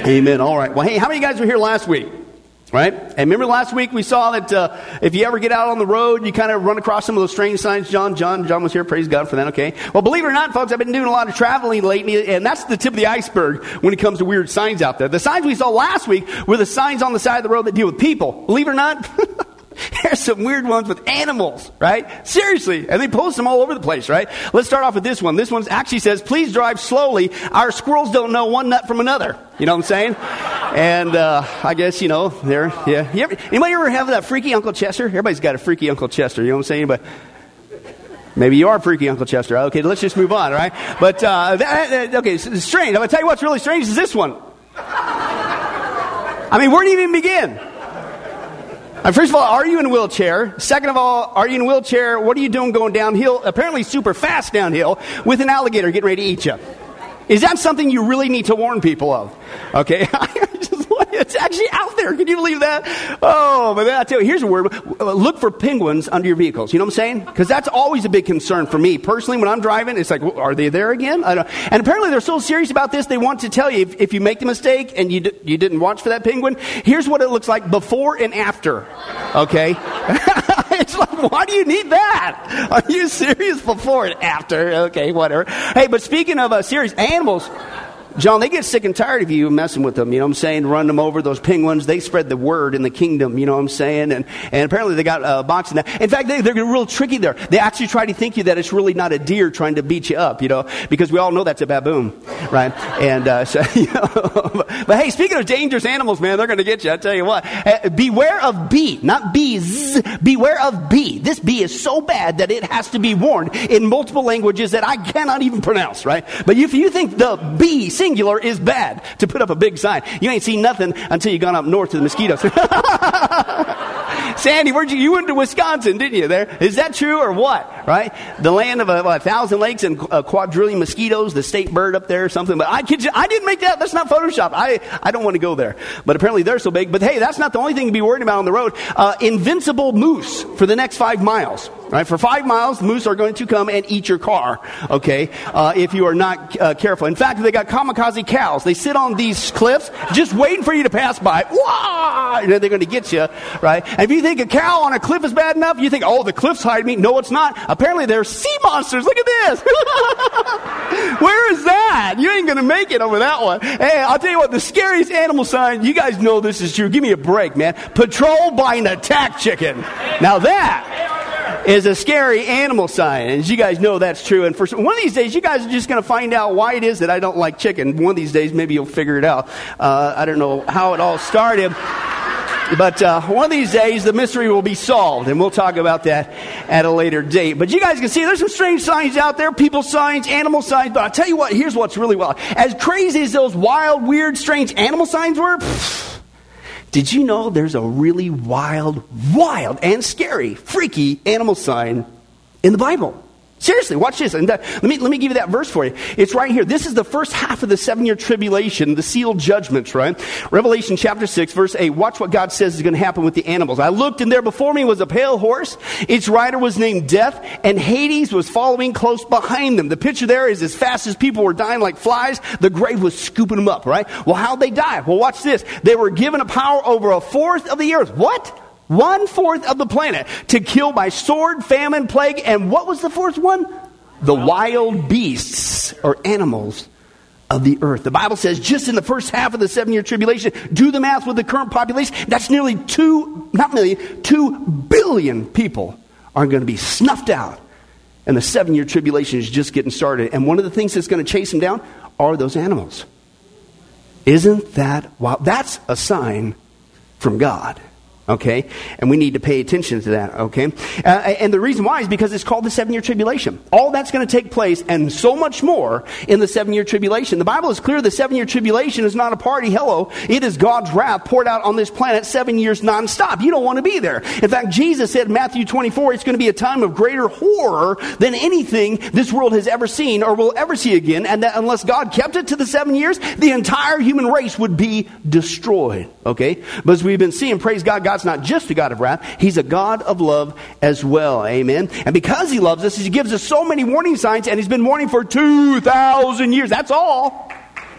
Amen. All right. Well, hey, how many guys were here last week? Right? And remember last week we saw that if you ever get out on the road, you kind of run across some of those strange signs. John was here. Praise God for that. Okay. Well, believe it or not, folks, I've been doing a lot of traveling lately, and that's the tip of the iceberg when it comes to weird signs out there. The signs we saw last week were the signs on the side of the road that deal with people. Believe it or not, there's some weird ones with animals, right? Seriously. And they post them all over the place, right? Let's start off with this one. This one actually says, please drive slowly. Our squirrels don't know one nut from another. You know what I'm saying? And I guess, there, yeah. Anybody ever have that freaky Uncle Chester? Everybody's got a freaky Uncle Chester, you know what I'm saying? But maybe you are freaky Uncle Chester. Okay, let's just move on, all right? But, okay, it's strange. I'm going to tell you what's really strange is this one. I mean, where do you even begin? First of all, are you in a wheelchair? Second of all, are you in a wheelchair? What are you doing going downhill, apparently super fast downhill, with an alligator getting ready to eat you? Is that something you really need to warn people of? Okay. It's actually out there. Can you believe that? Oh, but I tell you, here's a word. Look for penguins under your vehicles. You know what I'm saying? Because that's always a big concern for me. Personally, when I'm driving, it's like, are they there again? I don't. And apparently they're so serious about this, they want to tell you, if you make the mistake and you didn't watch for that penguin, here's what it looks like before and after. Okay? It's like, why do you need that? Are you serious? Before and after? Okay, whatever. Hey, but speaking of serious animals, John, they get sick and tired of you messing with them, you know what I'm saying? Run them over, those penguins. They spread the word in the kingdom, you know what I'm saying? And apparently they got boxing that. In fact, they're real tricky there. They actually try to think you that it's really not a deer trying to beat you up, because we all know that's a baboon, right? And but hey, speaking of dangerous animals, man, they're going to get you. I tell you what. Beware of bee, not bees. Beware of bee. This bee is so bad that it has to be warned in multiple languages that I cannot even pronounce, right? But if you think the bee singular is bad to put up a big sign, you ain't seen nothing until you gone up north to the mosquitoes. Sandy, you went to Wisconsin, didn't you? There is that true or what? Right, the land of 1,000 lakes and quadrillion mosquitoes, the state bird up there or something. But I didn't make that. That's not Photoshop. I don't want to go there. But apparently they're so big. But hey, that's not the only thing to be worried about on the road. Invincible moose for the next 5 miles. Right, for 5 miles, the moose are going to come and eat your car, okay, if you are not careful. In fact, they got kamikaze cows. They sit on these cliffs just waiting for you to pass by. Wah! They're going to get you, right? And if you think a cow on a cliff is bad enough, you think, oh, the cliff's hiding me. No, it's not. Apparently, they're sea monsters. Look at this. Where is that? You ain't going to make it over that one. Hey, I'll tell you what, the scariest animal sign, you guys know this is true. Give me a break, man. Patrolled by an attack chicken. Now that is a scary animal sign. And as you guys know, that's true. And for one of these days, you guys are just going to find out why it is that I don't like chicken. One of these days, maybe you'll figure it out. I don't know how it all started. But one of these days, the mystery will be solved. And we'll talk about that at a later date. But you guys can see there's some strange signs out there. People signs, animal signs. But I'll tell you what, here's what's really wild. As crazy as those wild, weird, strange animal signs were, did you know there's a really wild and scary, freaky animal sign in the Bible? Seriously, watch this. And let me give you that verse for you. It's right here. This is the first half of the 7-year tribulation, the sealed judgments, right? Revelation chapter 6, verse 8. Watch what God says is going to happen with the animals. I looked, and there before me was a pale horse. Its rider was named Death, and Hades was following close behind them. The picture there is as fast as people were dying like flies, the grave was scooping them up, right? Well, how'd they die? Well, watch this. They were given a power over 1/4 of the earth. What? 1/4 of the planet to kill by sword, famine, plague, and what was the fourth one? The wild beasts or animals of the earth. The Bible says just in the first half of the 7-year tribulation, do the math with the current population, that's nearly 2 billion people are going to be snuffed out. And the 7-year tribulation is just getting started. And one of the things that's going to chase them down are those animals. Isn't that wild? That's a sign from God. Okay, and we need to pay attention to that, okay? And the reason why is because it's called the 7-year tribulation. All that's going to take place and so much more in the 7-year tribulation. The Bible is clear the 7-year tribulation is not a party. Hello, it is God's wrath poured out on this planet 7 years nonstop. You don't want to be there. In fact, Jesus said in Matthew 24, it's going to be a time of greater horror than anything this world has ever seen or will ever see again. And that unless God kept it to the 7 years, the entire human race would be destroyed, okay? But as we've been seeing, praise God, God's not just a God of wrath. He's a God of love as well. Amen. And because he loves us, he gives us so many warning signs, and he's been warning for 2,000 years. That's all.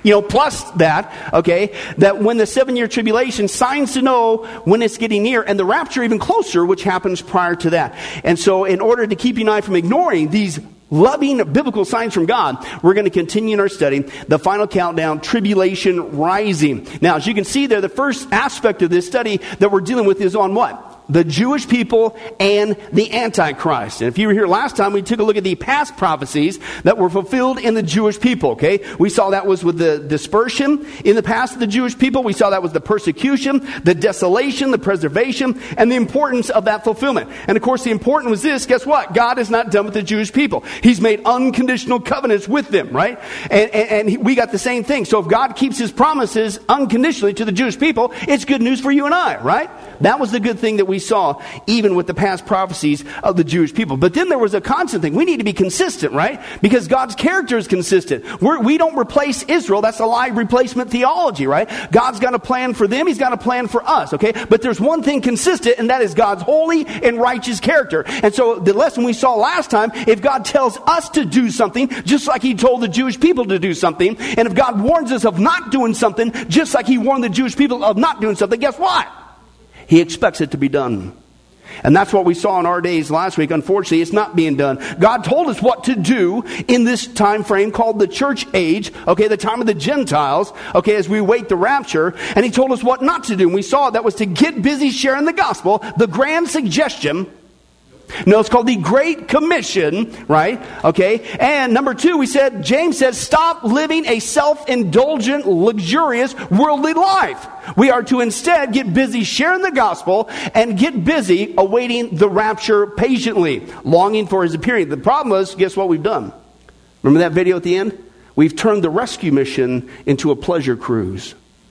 Plus that, okay, that when the 7-year tribulation, signs to know when it's getting near, and the rapture even closer, which happens prior to that. And so in order to keep you and I from ignoring these loving biblical signs from God, we're going to continue in our study, the final countdown, tribulation rising. Now, as you can see there, the first aspect of this study that we're dealing with is on what? The Jewish people and the Antichrist. And if you were here last time, we took a look at the past prophecies that were fulfilled in the Jewish people, okay? We saw that was with the dispersion in the past of the Jewish people. We saw that was the persecution, the desolation, the preservation, and the importance of that fulfillment. And of course, the important was this. Guess what? God is not done with the Jewish people. He's made unconditional covenants with them, right? And we got the same thing. So if God keeps his promises unconditionally to the Jewish people, it's good news for you and I, right? That was the good thing that we saw even with the past prophecies of the Jewish people. But then there was a constant thing. We need to be consistent, right? Because God's character is consistent. We don't replace Israel. That's a lie replacement theology, right? God's got a plan for them. He's got a plan for us, okay? But there's one thing consistent, and that is God's holy and righteous character. And so the lesson we saw last time, if God tells us to do something, just like he told the Jewish people to do something, and if God warns us of not doing something, just like he warned the Jewish people of not doing something, guess what? He expects it to be done. And that's what we saw in our days last week. Unfortunately, it's not being done. God told us what to do in this time frame called the church age, okay, the time of the Gentiles, okay, as we wait the rapture. And he told us what not to do. And we saw that was to get busy sharing the gospel, the grand suggestion. No, it's called the Great Commission, right? Okay. And number 2, James said, stop living a self-indulgent, luxurious, worldly life. We are to instead get busy sharing the gospel and get busy awaiting the rapture patiently, longing for his appearing. The problem was, guess what we've done? Remember that video at the end? We've turned the rescue mission into a pleasure cruise.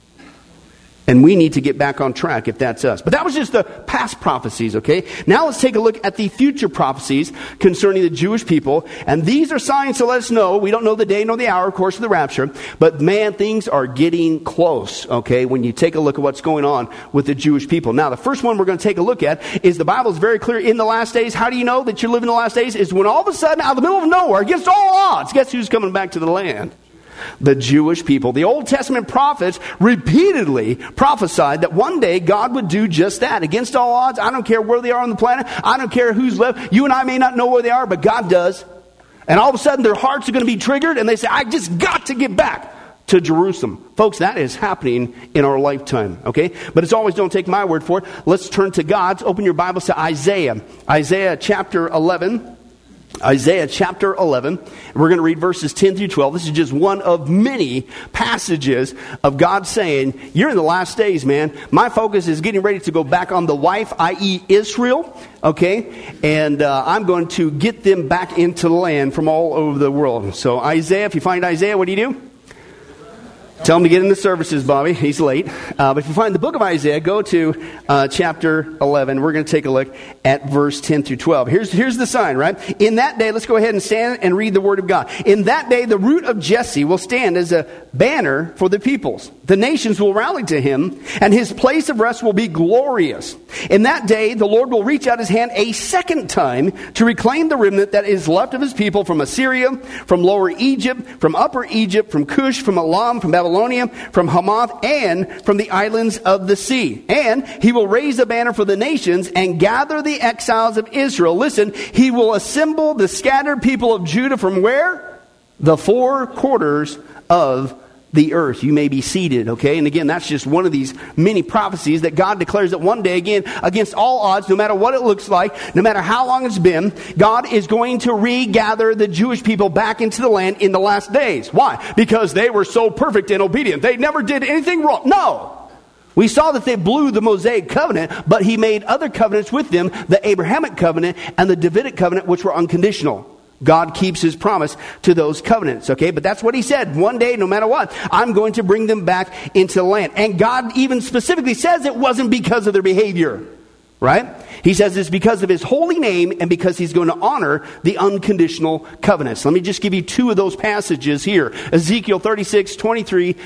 And we need to get back on track if that's us. But that was just the past prophecies, okay? Now let's take a look at the future prophecies concerning the Jewish people. And these are signs to let us know. We don't know the day nor the hour, of course, of the rapture. But man, things are getting close, okay, when you take a look at what's going on with the Jewish people. Now, the first one we're going to take a look at is the Bible is very clear. In the last days, how do you know that you're living in the last days? Is when all of a sudden, out of the middle of nowhere, against all odds, guess who's coming back to the land? The Jewish people. The Old Testament prophets repeatedly prophesied that one day God would do just that. Against all odds, I don't care where they are on the planet. I don't care who's left. You and I may not know where they are, but God does. And all of a sudden their hearts are going to be triggered and they say, I just got to get back to Jerusalem. Folks, that is happening in our lifetime, okay? But as always, don't take my word for it. Let's turn to God's. Open your Bibles to Isaiah. Isaiah chapter 11. Isaiah chapter 11. We're going to read verses 10 through 12. This is just one of many passages of God saying, you're in the last days, man. My focus is getting ready to go back on the wife, i.e. Israel, okay? And I'm going to get them back into the land from all over the world. So Isaiah, if you find Isaiah, what do? Tell him to get in the services, Bobby. He's late. But if you find the book of Isaiah, go to chapter 11. We're going to take a look at verse 10 through 12. Here's the sign, right? In that day, let's go ahead and stand and read the word of God. In that day, the root of Jesse will stand as a banner for the peoples. The nations will rally to him, and his place of rest will be glorious. In that day, the Lord will reach out his hand a second time to reclaim the remnant that is left of his people from Assyria, from lower Egypt, from upper Egypt, from Cush, from Elam, from Babylonia, from Hamath, and from the islands of the sea. And he will raise a banner for the nations and gather the exiles of Israel. Listen, he will assemble the scattered people of Judah from where? The 4 quarters of the earth. You may be seated, okay? And again, that's just one of these many prophecies that God declares that one day, again, against all odds, no matter what it looks like, no matter how long it's been, God is going to regather the Jewish people back into the land in the last days. Why? Because they were so perfect and obedient. They never did anything wrong. No! We saw that they blew the Mosaic covenant, but he made other covenants with them, the Abrahamic covenant and the Davidic covenant, which were unconditional. God keeps his promise to those covenants, okay? But that's what he said. One day, no matter what, I'm going to bring them back into the land. And God even specifically says it wasn't because of their behavior, right? He says it's because of his holy name and because he's going to honor the unconditional covenants. Let me just give you 2 of those passages here. Ezekiel 36, 22,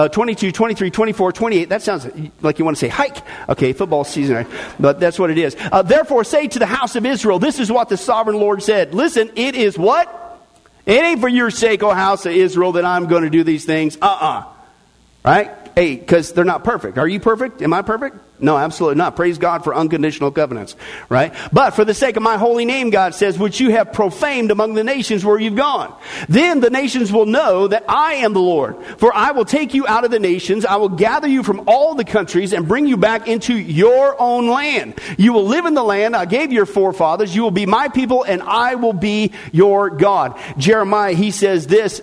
23, 24, 28. That sounds like you want to say hike. Okay, football season, right? But that's what it is. Therefore say to the house of Israel, this is what the sovereign Lord said. Listen, it is what? It ain't for your sake, O house of Israel, that I'm going to do these things. Right? Hey, because they're not perfect. Are you perfect? Am I perfect? No, absolutely not. Praise God for unconditional covenants, right? But for the sake of my holy name, God says, which you have profaned among the nations where you've gone. Then the nations will know that I am the Lord. For I will take you out of the nations. I will gather you from all the countries and bring you back into your own land. You will live in the land I gave your forefathers. You will be my people and I will be your God. Jeremiah, he says this,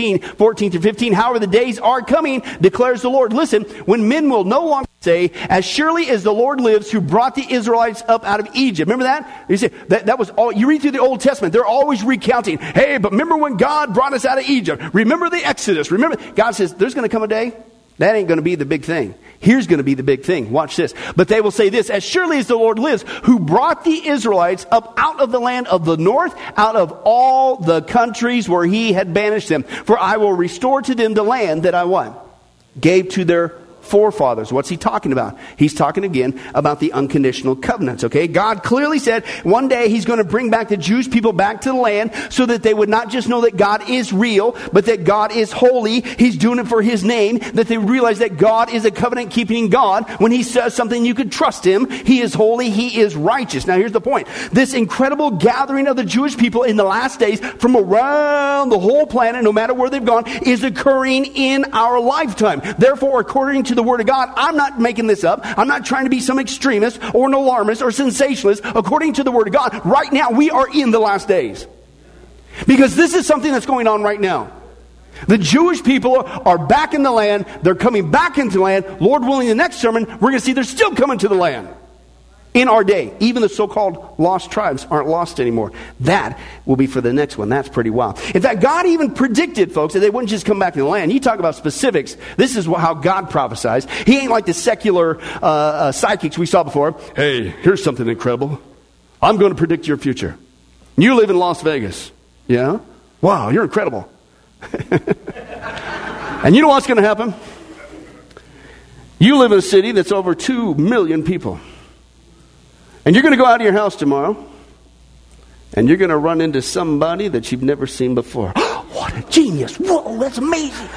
16:14-15. However, the days are coming, declares the Lord. Listen, when men will no longer say, as surely as the Lord lives who brought the Israelites up out of Egypt. Remember that? You say, that was all. You read through the Old Testament, they're always recounting, hey, but remember when God brought us out of Egypt? Remember the Exodus? Remember? God says, there's going to come a day. That ain't going to be the big thing. Here's going to be the big thing. Watch this. But they will say this, as surely as the Lord lives, who brought the Israelites up out of the land of the north, out of all the countries where he had banished them. For I will restore to them the land that I what? Gave to their forefathers. What's he talking about? He's talking again about the unconditional covenants, okay? God clearly said one day he's going to bring back the Jewish people back to the land so that they would not just know that God is real, but that God is holy. He's doing it for his name, that they realize that God is a covenant-keeping God. When he says something, you could trust him. He is holy. He is righteous. Now, here's the point. This incredible gathering of the Jewish people in the last days from around the whole planet, no matter where they've gone, is occurring in our lifetime. Therefore, according to the Word of God, I'm not making this up. I'm not trying to be some extremist or an alarmist or sensationalist. According to the Word of God, right now we are in the last days. Because this is something that's going on right now. The Jewish people are back in the land. They're coming back into the land. Lord willing, the next sermon, we're going to see they're still coming to the land. In our day, even the so-called lost tribes aren't lost anymore. That will be for the next one. That's pretty wild. In fact, God even predicted, folks, that they wouldn't just come back to the land. You talk about specifics. This is how God prophesies. He ain't like the secular psychics we saw before. Hey, here's something incredible. I'm going to predict your future. You live in Las Vegas. Yeah? Wow, you're incredible. And you know what's going to happen? You live in a city that's over 2 million people. And you're going to go out of your house tomorrow, and you're going to run into somebody that you've never seen before. What a genius. Whoa, that's amazing.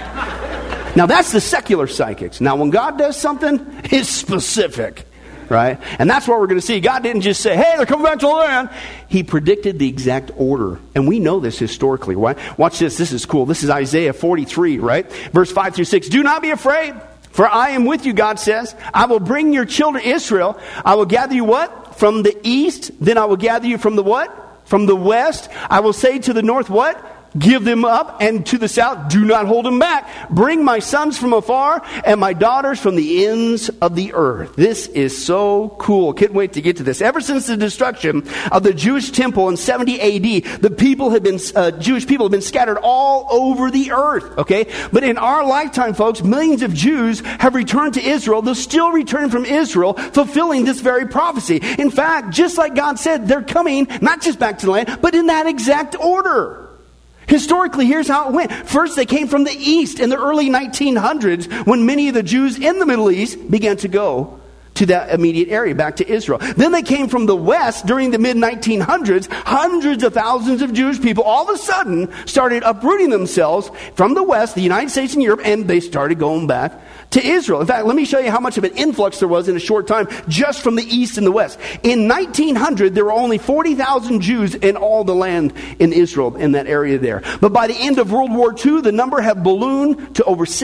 Now, that's the secular psychics. Now, when God does something, it's specific, right? And that's what we're going to see. God didn't just say, hey, they're coming back to the land. He predicted the exact order. And we know this historically, right? Watch this. This is cool. This is Isaiah 43, right? Verse 5-6. Do not be afraid. For I am with you, God says. I will bring your children, Israel. I will gather you what? From the east. Then I will gather you from the what? From the west. I will say to the north what? Give them up. And to the south, do not hold them back. Bring my sons from afar and my daughters from the ends of the earth. This is so cool. Can't wait to get to this. Ever since the destruction of the Jewish temple in 70 AD, the people have been, Jewish people have been scattered all over the earth. Okay. But in our lifetime, folks, millions of Jews have returned to Israel. They'll still return from Israel, fulfilling this very prophecy. In fact, just like God said, they're coming not just back to the land, but in that exact order. Historically, here's how it went. First, they came from the east in the early 1900s when many of the Jews in the Middle East began to go to that immediate area, back to Israel. Then they came from the west during the mid-1900s. Hundreds of thousands of Jewish people all of a sudden started uprooting themselves from the west, the United States and Europe, and they started going back to Israel. In fact, let me show you how much of an influx there was in a short time just from the east and the west. In 1900, there were only 40,000 Jews in all the land in Israel, in that area there. But by the end of World War II, the number had ballooned to over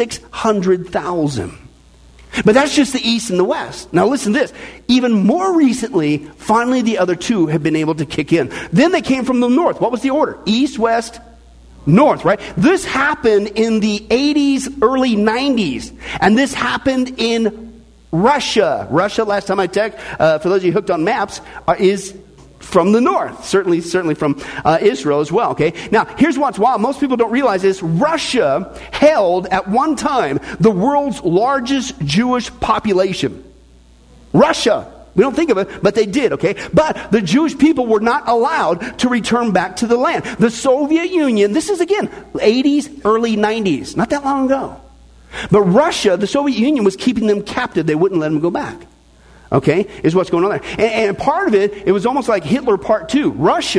600,000. But that's just the east and the west. Now listen to this. Even more recently, finally the other two have been able to kick in. Then they came from the north. What was the order? East, west, north, right? This happened in the 80s, early 90s. And this happened in Russia. Russia, last time I checked, for those of you hooked on maps, is from the north. Certainly from Israel as well, okay? Now, here's what's wild. Most people don't realize this. Russia held, at one time, the world's largest Jewish population. Russia. We don't think of it, but they did, okay? But the Jewish people were not allowed to return back to the land. The Soviet Union, this is again, 80s, early 90s, not that long ago. But Russia, the Soviet Union, was keeping them captive. They wouldn't let them go back. Okay, is what's going on there. And part of it, it was almost like Hitler Part 2. Russia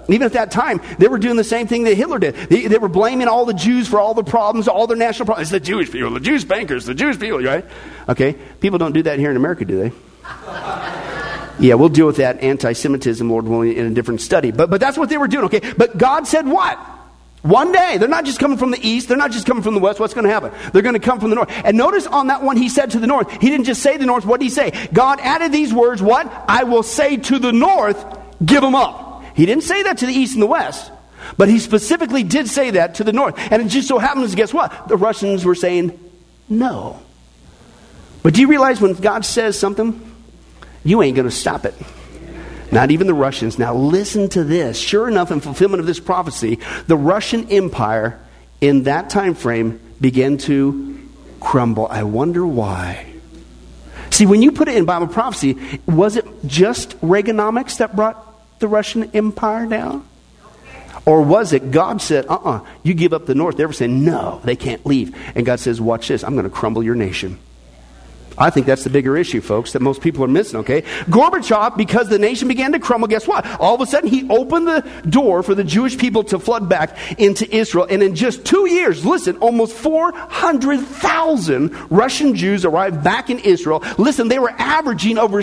Even at that time, they were doing the same thing that Hitler did. They were blaming all the Jews for all the problems, all their national problems. It's the Jewish people, the Jewish bankers, the Jewish people, right? Okay, people don't do that here in America, do they? Yeah, we'll deal with that anti-Semitism, Lord willing, in a different study. But that's what they were doing, okay? But God said what? One day, they're not just coming from the east, they're not just coming from the west. What's going to happen? They're going to come from the north. And notice on that one, he said to the north. He didn't just say the north. What did he say? God added these words, what? I will say to the north, give them up. He didn't say that to the east and the west. But he specifically did say that to the north. And it just so happens, guess what? The Russians were saying no. But do you realize when God says something, you ain't going to stop it. Not even the Russians. Now listen to this. Sure enough, in fulfillment of this prophecy, the Russian Empire in that time frame began to crumble. I wonder why. See, when you put it in Bible prophecy, was it just Reaganomics that brought the Russian Empire down? Or was it God said, you give up the north. They were saying, no, they can't leave. And God says, watch this. I'm going to crumble your nation. I think that's the bigger issue, folks, that most people are missing, okay? Gorbachev, because the nation began to crumble, guess what? All of a sudden, he opened the door for the Jewish people to flood back into Israel. And in just 2 years, listen, almost 400,000 Russian Jews arrived back in Israel. Listen, they were averaging over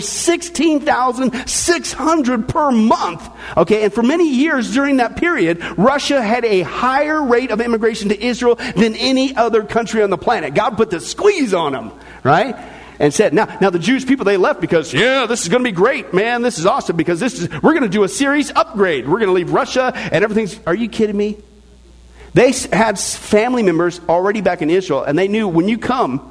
16,600 per month, okay? And for many years during that period, Russia had a higher rate of immigration to Israel than any other country on the planet. God put the squeeze on them, right? And said, now the Jewish people, they left because, this is going to be great, man. This is awesome because we're going to do a serious upgrade. We're going to leave Russia and everything's, are you kidding me? They had family members already back in Israel and they knew when you come,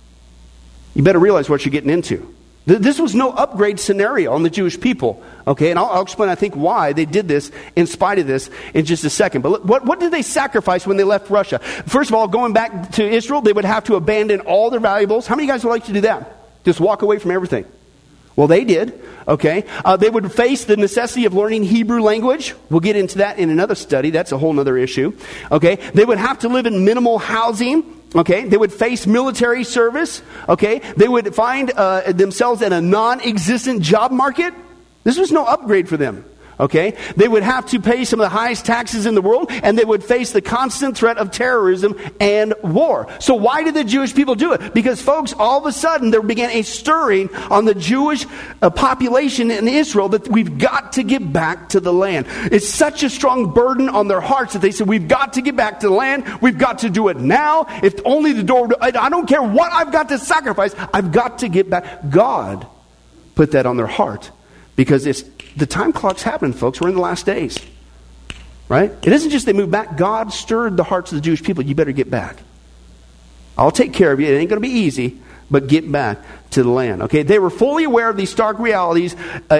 you better realize what you're getting into. This was no upgrade scenario on the Jewish people, okay? And I'll explain, I think, why they did this in spite of this in just a second. But what did they sacrifice when they left Russia? First of all, going back to Israel, they would have to abandon all their valuables. How many guys would like to do that? Just walk away from everything. Well, they did, okay? They would face the necessity of learning Hebrew language. We'll get into that in another study. That's a whole other issue, okay? They would have to live in minimal housing. Okay, they would face military service. Okay, they would find themselves in a non-existent job market. This was no upgrade for them. Okay, they would have to pay some of the highest taxes in the world, and they would face the constant threat of terrorism and war. So why did the Jewish people do it? Because, folks, all of a sudden there began a stirring on the Jewish population in Israel that we've got to get back to the land. It's such a strong burden on their hearts that they said, we've got to get back to the land. We've got to do it now. If only the door, I don't care what I've got to sacrifice. I've got to get back. God put that on their heart because the time clock's happening, folks. We're in the last days. Right? It isn't just they moved back. God stirred the hearts of the Jewish people. You better get back. I'll take care of you. It ain't going to be easy, but get back to the land. Okay? They were fully aware of these stark realities,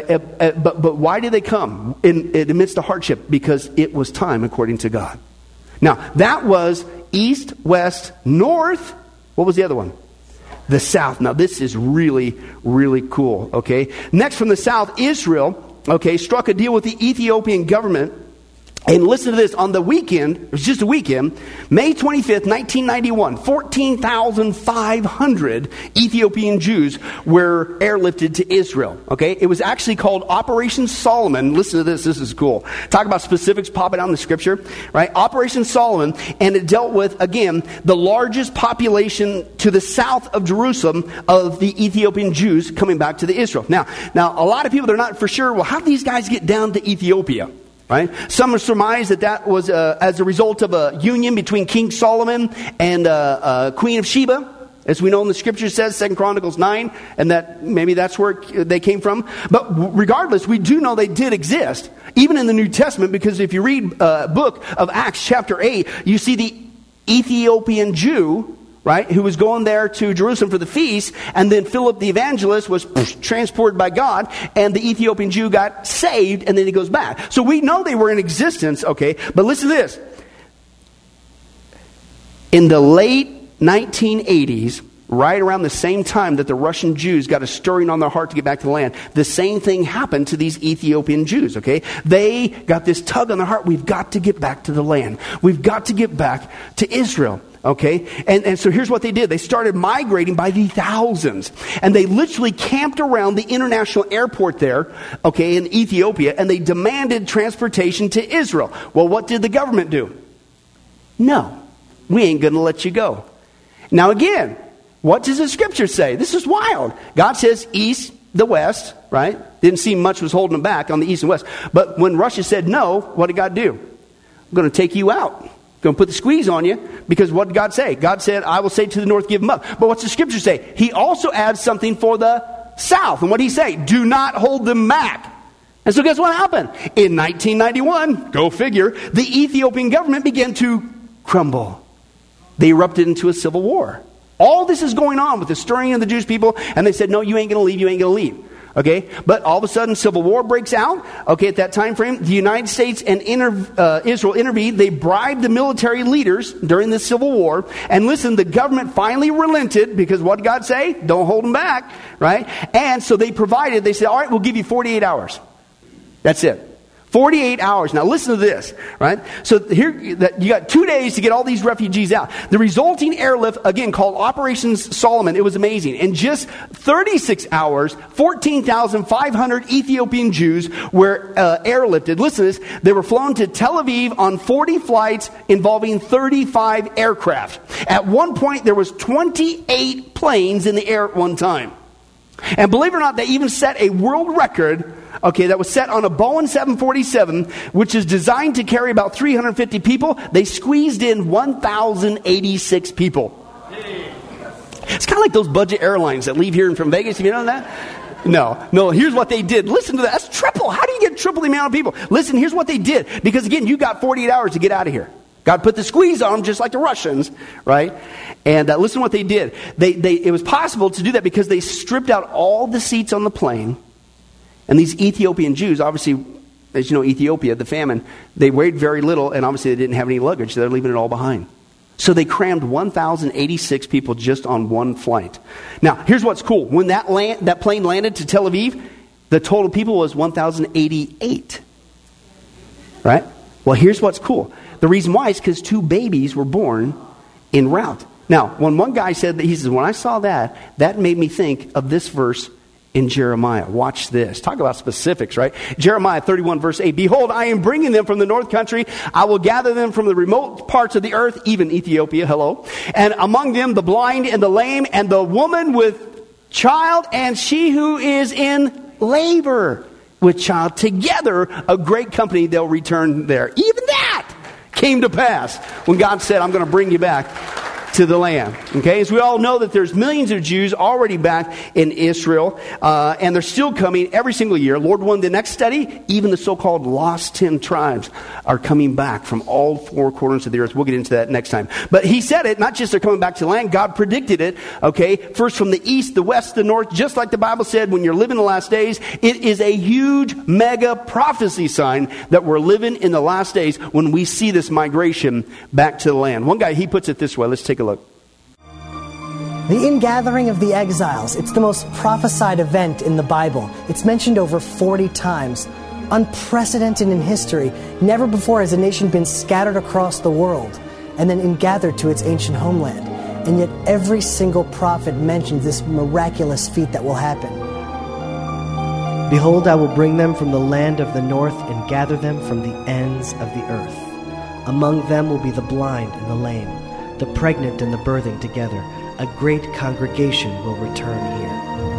but why did they come amidst the hardship? Because it was time according to God. Now, that was east, west, north. What was the other one? The south. Now, this is really, really cool. Okay? Next from the south, Israel, struck a deal with the Ethiopian government. And listen to this. On the weekend, it was just a weekend, May 25th, 1991, 14,500 Ethiopian Jews were airlifted to Israel. Okay? It was actually called Operation Solomon. Listen to this. This is cool. Talk about specifics popping out in the scripture. Right? Operation Solomon. And it dealt with, again, the largest population to the south of Jerusalem of the Ethiopian Jews coming back to the Israel. Now, a lot of people, they're not for sure, well, how did these guys get down to Ethiopia? Right? Some surmise that was as a result of a union between King Solomon and Queen of Sheba, as we know in the scripture says, 2 Chronicles 9, and that maybe that's where they came from. But regardless, we do know they did exist, even in the New Testament, because if you read book of Acts chapter 8, you see the Ethiopian Jew, right, who was going there to Jerusalem for the feast, and then Philip the evangelist was transported by God, and the Ethiopian Jew got saved, and then he goes back. So we know they were in existence, okay? But listen to this. In the late 1980s, right around the same time that the Russian Jews got a stirring on their heart to get back to the land, the same thing happened to these Ethiopian Jews, okay? They got this tug on their heart. We've got to get back to the land. We've got to get back to Israel. Okay, and so here's what they did. They started migrating by the thousands. And they literally camped around the international airport there, okay, in Ethiopia, and they demanded transportation to Israel. Well, what did the government do? No, we ain't going to let you go. Now again, what does the scripture say? This is wild. God says east, the west, right? Didn't seem much was holding them back on the east and west. But when Russia said no, what did God do? I'm going to take you out. Going to put the squeeze on you, because what did God say? God said, I will say to the north, give them up. But what's the scripture say? He also adds something for the south. And what did he say? Do not hold them back. And so guess what happened? In 1991, go figure, the Ethiopian government began to crumble. They erupted into a civil war. All this is going on with the stirring of the Jewish people, and they said, no, you ain't going to leave, you ain't going to leave. Okay, but all of a sudden, civil war breaks out. Okay, at that time frame, the United States and Israel intervened. They bribed the military leaders during the civil war. And listen, the government finally relented, because what did God say? Don't hold them back, right? And so they said, all right, we'll give you 48 hours. That's it. 48 hours. Now listen to this, right? So here, you got 2 days to get all these refugees out. The resulting airlift, again, called Operations Solomon, it was amazing. In just 36 hours, 14,500 Ethiopian Jews were airlifted. Listen to this. They were flown to Tel Aviv on 40 flights involving 35 aircraft. At one point, there was 28 planes in the air at one time. And believe it or not, they even set a world record, okay, that was set on a Boeing 747, which is designed to carry about 350 people. They squeezed in 1,086 people. It's kind of like those budget airlines that leave here from Vegas. Have you known that? No, here's what they did. Listen to that. That's triple. How do you get triple the amount of people? Listen, here's what they did. Because again, you got 48 hours to get out of here. God put the squeeze on them just like the Russians, right? And listen to what they did. It was possible to do that because they stripped out all the seats on the plane. And these Ethiopian Jews, obviously, as you know, Ethiopia, the famine, they weighed very little, and obviously they didn't have any luggage. So they're leaving it all behind. So they crammed 1,086 people just on one flight. Now, here's what's cool. When that plane landed to Tel Aviv, the total people was 1,088. Right? Well, here's what's cool. The reason why is because 2 babies were born en route. Now, when one guy said that, he says, when I saw that made me think of this verse in Jeremiah. Watch this. Talk about specifics, right? Jeremiah 31 verse 8. Behold, I am bringing them from the north country. I will gather them from the remote parts of the earth, even Ethiopia, hello. And among them the blind and the lame and the woman with child and she who is in labor with child. Together, a great company, they'll return there. Even that came to pass when God said, I'm going to bring you back to the land. Okay, as we all know that there's millions of Jews already back in Israel, and they're still coming every single year. Lord willing, the next study, even the so-called lost 10 tribes are coming back from all 4 corners of the earth. We'll get into that next time. But he said it, not just they're coming back to the land, God predicted it, okay, first from the east, the west, the north, just like the Bible said, when you're living the last days, it is a huge mega prophecy sign that we're living in the last days when we see this migration back to the land. One guy, he puts it this way. Let's take a look. The ingathering of the exiles, it's the most prophesied event in the Bible. It's mentioned over 40 times. Unprecedented in history. Never before has a nation been scattered across the world and then ingathered to its ancient homeland. And yet every single prophet mentions this miraculous feat that will happen. Behold, I will bring them from the land of the north and gather them from the ends of the earth. Among them will be the blind and the lame, the pregnant and the birthing together. A great congregation will return here.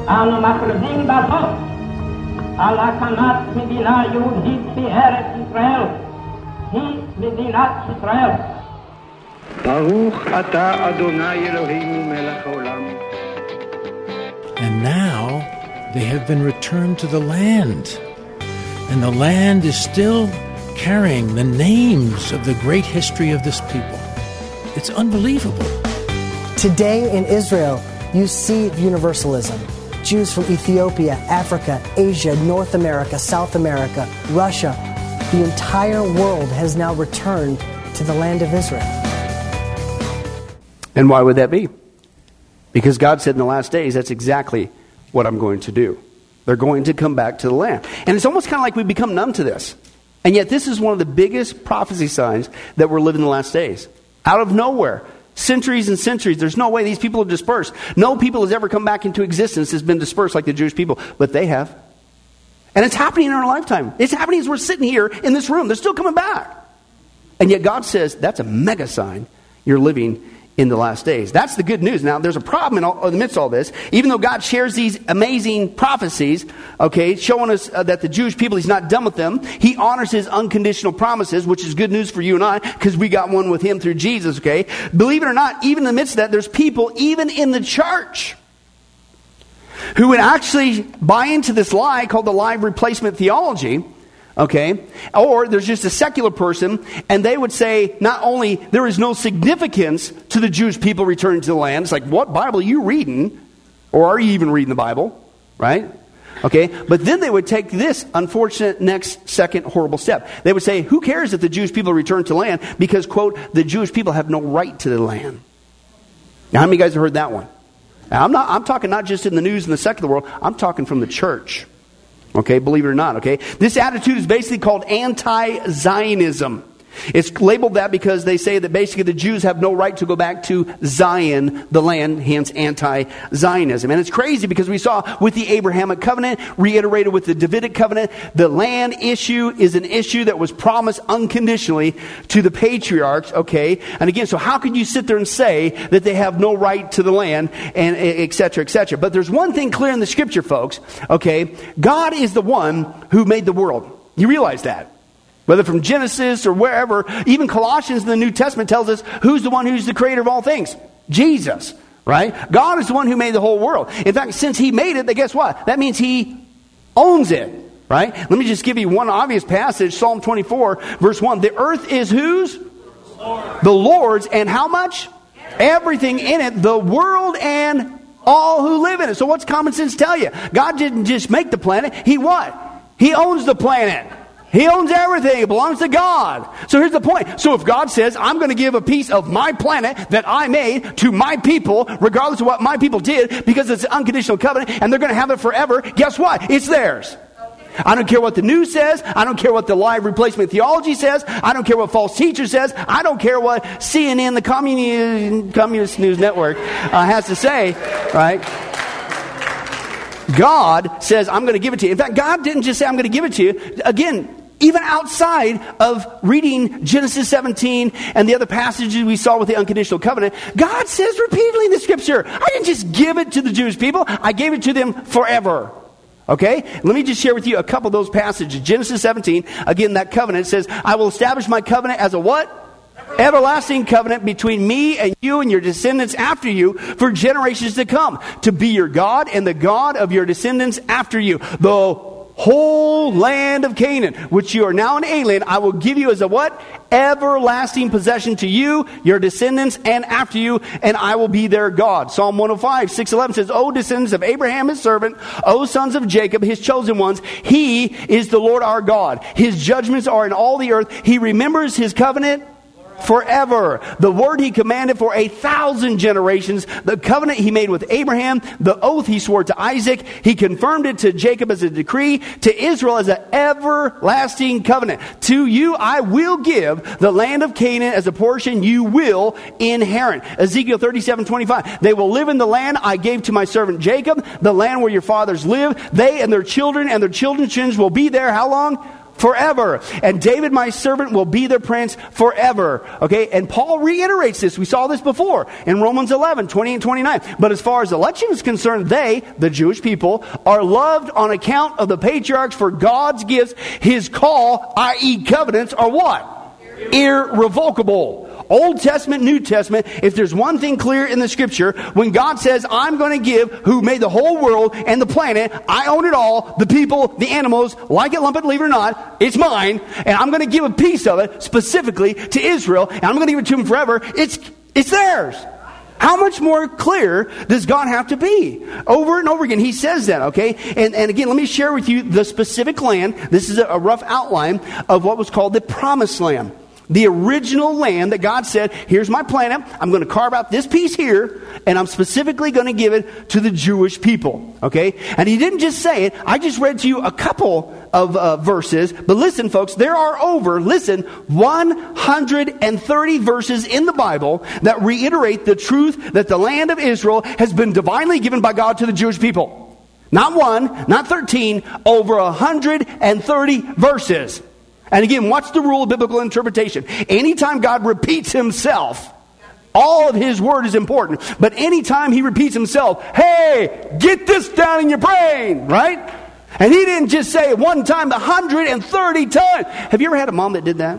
And now they have been returned to the land. And the land is still carrying the names of the great history of this people. It's unbelievable. Today in Israel, you see universalism. Jews from Ethiopia, Africa, Asia, North America, South America, Russia. The entire world has now returned to the land of Israel. And why would that be? Because God said in the last days, that's exactly what I'm going to do. They're going to come back to the land. And it's almost kind of like we've become numb to this. And yet this is one of the biggest prophecy signs that we're living in the last days. Out of nowhere, Centuries and centuries. There's no way these people have dispersed. No people has ever come back into existence has been dispersed like the Jewish people. But they have. And it's happening in our lifetime. It's happening as we're sitting here in this room. They're still coming back. And yet God says that's a mega sign you're living in the last days. That's the good news. Now, there's a problem in the midst of all this. Even though God shares these amazing prophecies, okay, showing us that the Jewish people, he's not done with them. He honors his unconditional promises, which is good news for you and I, because we got one with him through Jesus, okay? Believe it or not, even in the midst of that, there's people, even in the church, who would actually buy into this lie called the lie of replacement theology. Okay, or there's just a secular person, and they would say not only there is no significance to the Jewish people returning to the land. It's like, what Bible are you reading? Or are you even reading the Bible? Right? Okay, but then they would take this unfortunate next second horrible step. They would say, who cares if the Jewish people return to the land? Because, quote, the Jewish people have no right to the land. Now, how many of you guys have heard that one? Now, I'm talking not just in the news in the secular world. I'm talking from the church. Okay, believe it or not, okay? This attitude is basically called anti-Zionism. It's labeled that because they say that basically the Jews have no right to go back to Zion, the land, hence anti-Zionism. And it's crazy because we saw with the Abrahamic covenant, reiterated with the Davidic covenant, the land issue is an issue that was promised unconditionally to the patriarchs, okay? And again, so how can you sit there and say that they have no right to the land, and et cetera, et cetera? But there's one thing clear in the scripture, folks, okay? God is the one who made the world. You realize that? Whether from Genesis or wherever, even Colossians in the New Testament tells us who's the one who's the creator of all things. Jesus, right? God is the one who made the whole world. In fact, since he made it, then guess what? That means he owns it, right? Let me just give you one obvious passage, Psalm 24, verse 1. The earth is whose? The Lord's, and how much? Everything in it, the world and all who live in it. So what's common sense tell you? God didn't just make the planet. He what? He owns the planet. He owns everything. It belongs to God. So here's the point. So if God says, I'm going to give a piece of my planet that I made to my people, regardless of what my people did, because it's an unconditional covenant, and they're going to have it forever, guess what? It's theirs. I don't care what the news says. I don't care what the lie of replacement theology says. I don't care what false teacher says. I don't care what CNN, the Communist News Network, has to say, right? God says, I'm going to give it to you. In fact, God didn't just say, I'm going to give it to you. Again, even outside of reading Genesis 17 and the other passages we saw with the unconditional covenant, God says repeatedly in the scripture, I didn't just give it to the Jewish people, I gave it to them forever. Okay? Let me just share with you a couple of those passages. Genesis 17, again, that covenant says, I will establish my covenant as a what? Everlasting covenant between me and you and your descendants after you for generations to come, to be your God and the God of your descendants after you. The whole land of Canaan, which you are now an alien, I will give you as a what? Everlasting possession to you, your descendants, and after you, and I will be their God. Psalm 105, 6:11 says, O descendants of Abraham, his servant, O sons of Jacob, his chosen ones, he is the Lord our God. His judgments are in all the earth. He remembers his covenant forever. The word he commanded for 1,000 generations. The covenant he made with Abraham. The oath he swore to Isaac. He confirmed it to Jacob as a decree. To Israel as an everlasting covenant. To you I will give the land of Canaan as a portion you will inherit. Ezekiel 37:25. They will live in the land I gave to my servant Jacob. The land where your fathers lived. They and their children and their children's children will be there. How long? Forever. And David, my servant, will be their prince forever. Okay? And Paul reiterates this. We saw this before in Romans 11, 20 and 29. But as far as election is concerned, they, the Jewish people, are loved on account of the patriarchs, for God's gifts, his call, i.e. covenants, are what? Irrevocable. Old Testament, New Testament, if there's one thing clear in the scripture, when God says, I'm going to give who made the whole world and the planet, I own it all, the people, the animals, like it, lump it, believe it or not, it's mine, and I'm going to give a piece of it specifically to Israel, and I'm going to give it to them forever, it's theirs. How much more clear does God have to be? Over and over again, he says that, okay? And again, let me share with you the specific land. This is a rough outline of what was called the Promised Land. the original land that God said, here's my plan. I'm going to carve out this piece here, and I'm specifically going to give it to the Jewish people. Okay? And he didn't just say it. I just read to you a couple of verses. But listen, folks, there are 130 verses in the Bible that reiterate the truth that the land of Israel has been divinely given by God to the Jewish people. Not 1, not 13, over 130 verses. And again, what's the rule of biblical interpretation? Anytime God repeats himself, all of his word is important. But anytime he repeats himself, hey, get this down in your brain, right? And he didn't just say it one time, 130 times. Have you ever had a mom that did that?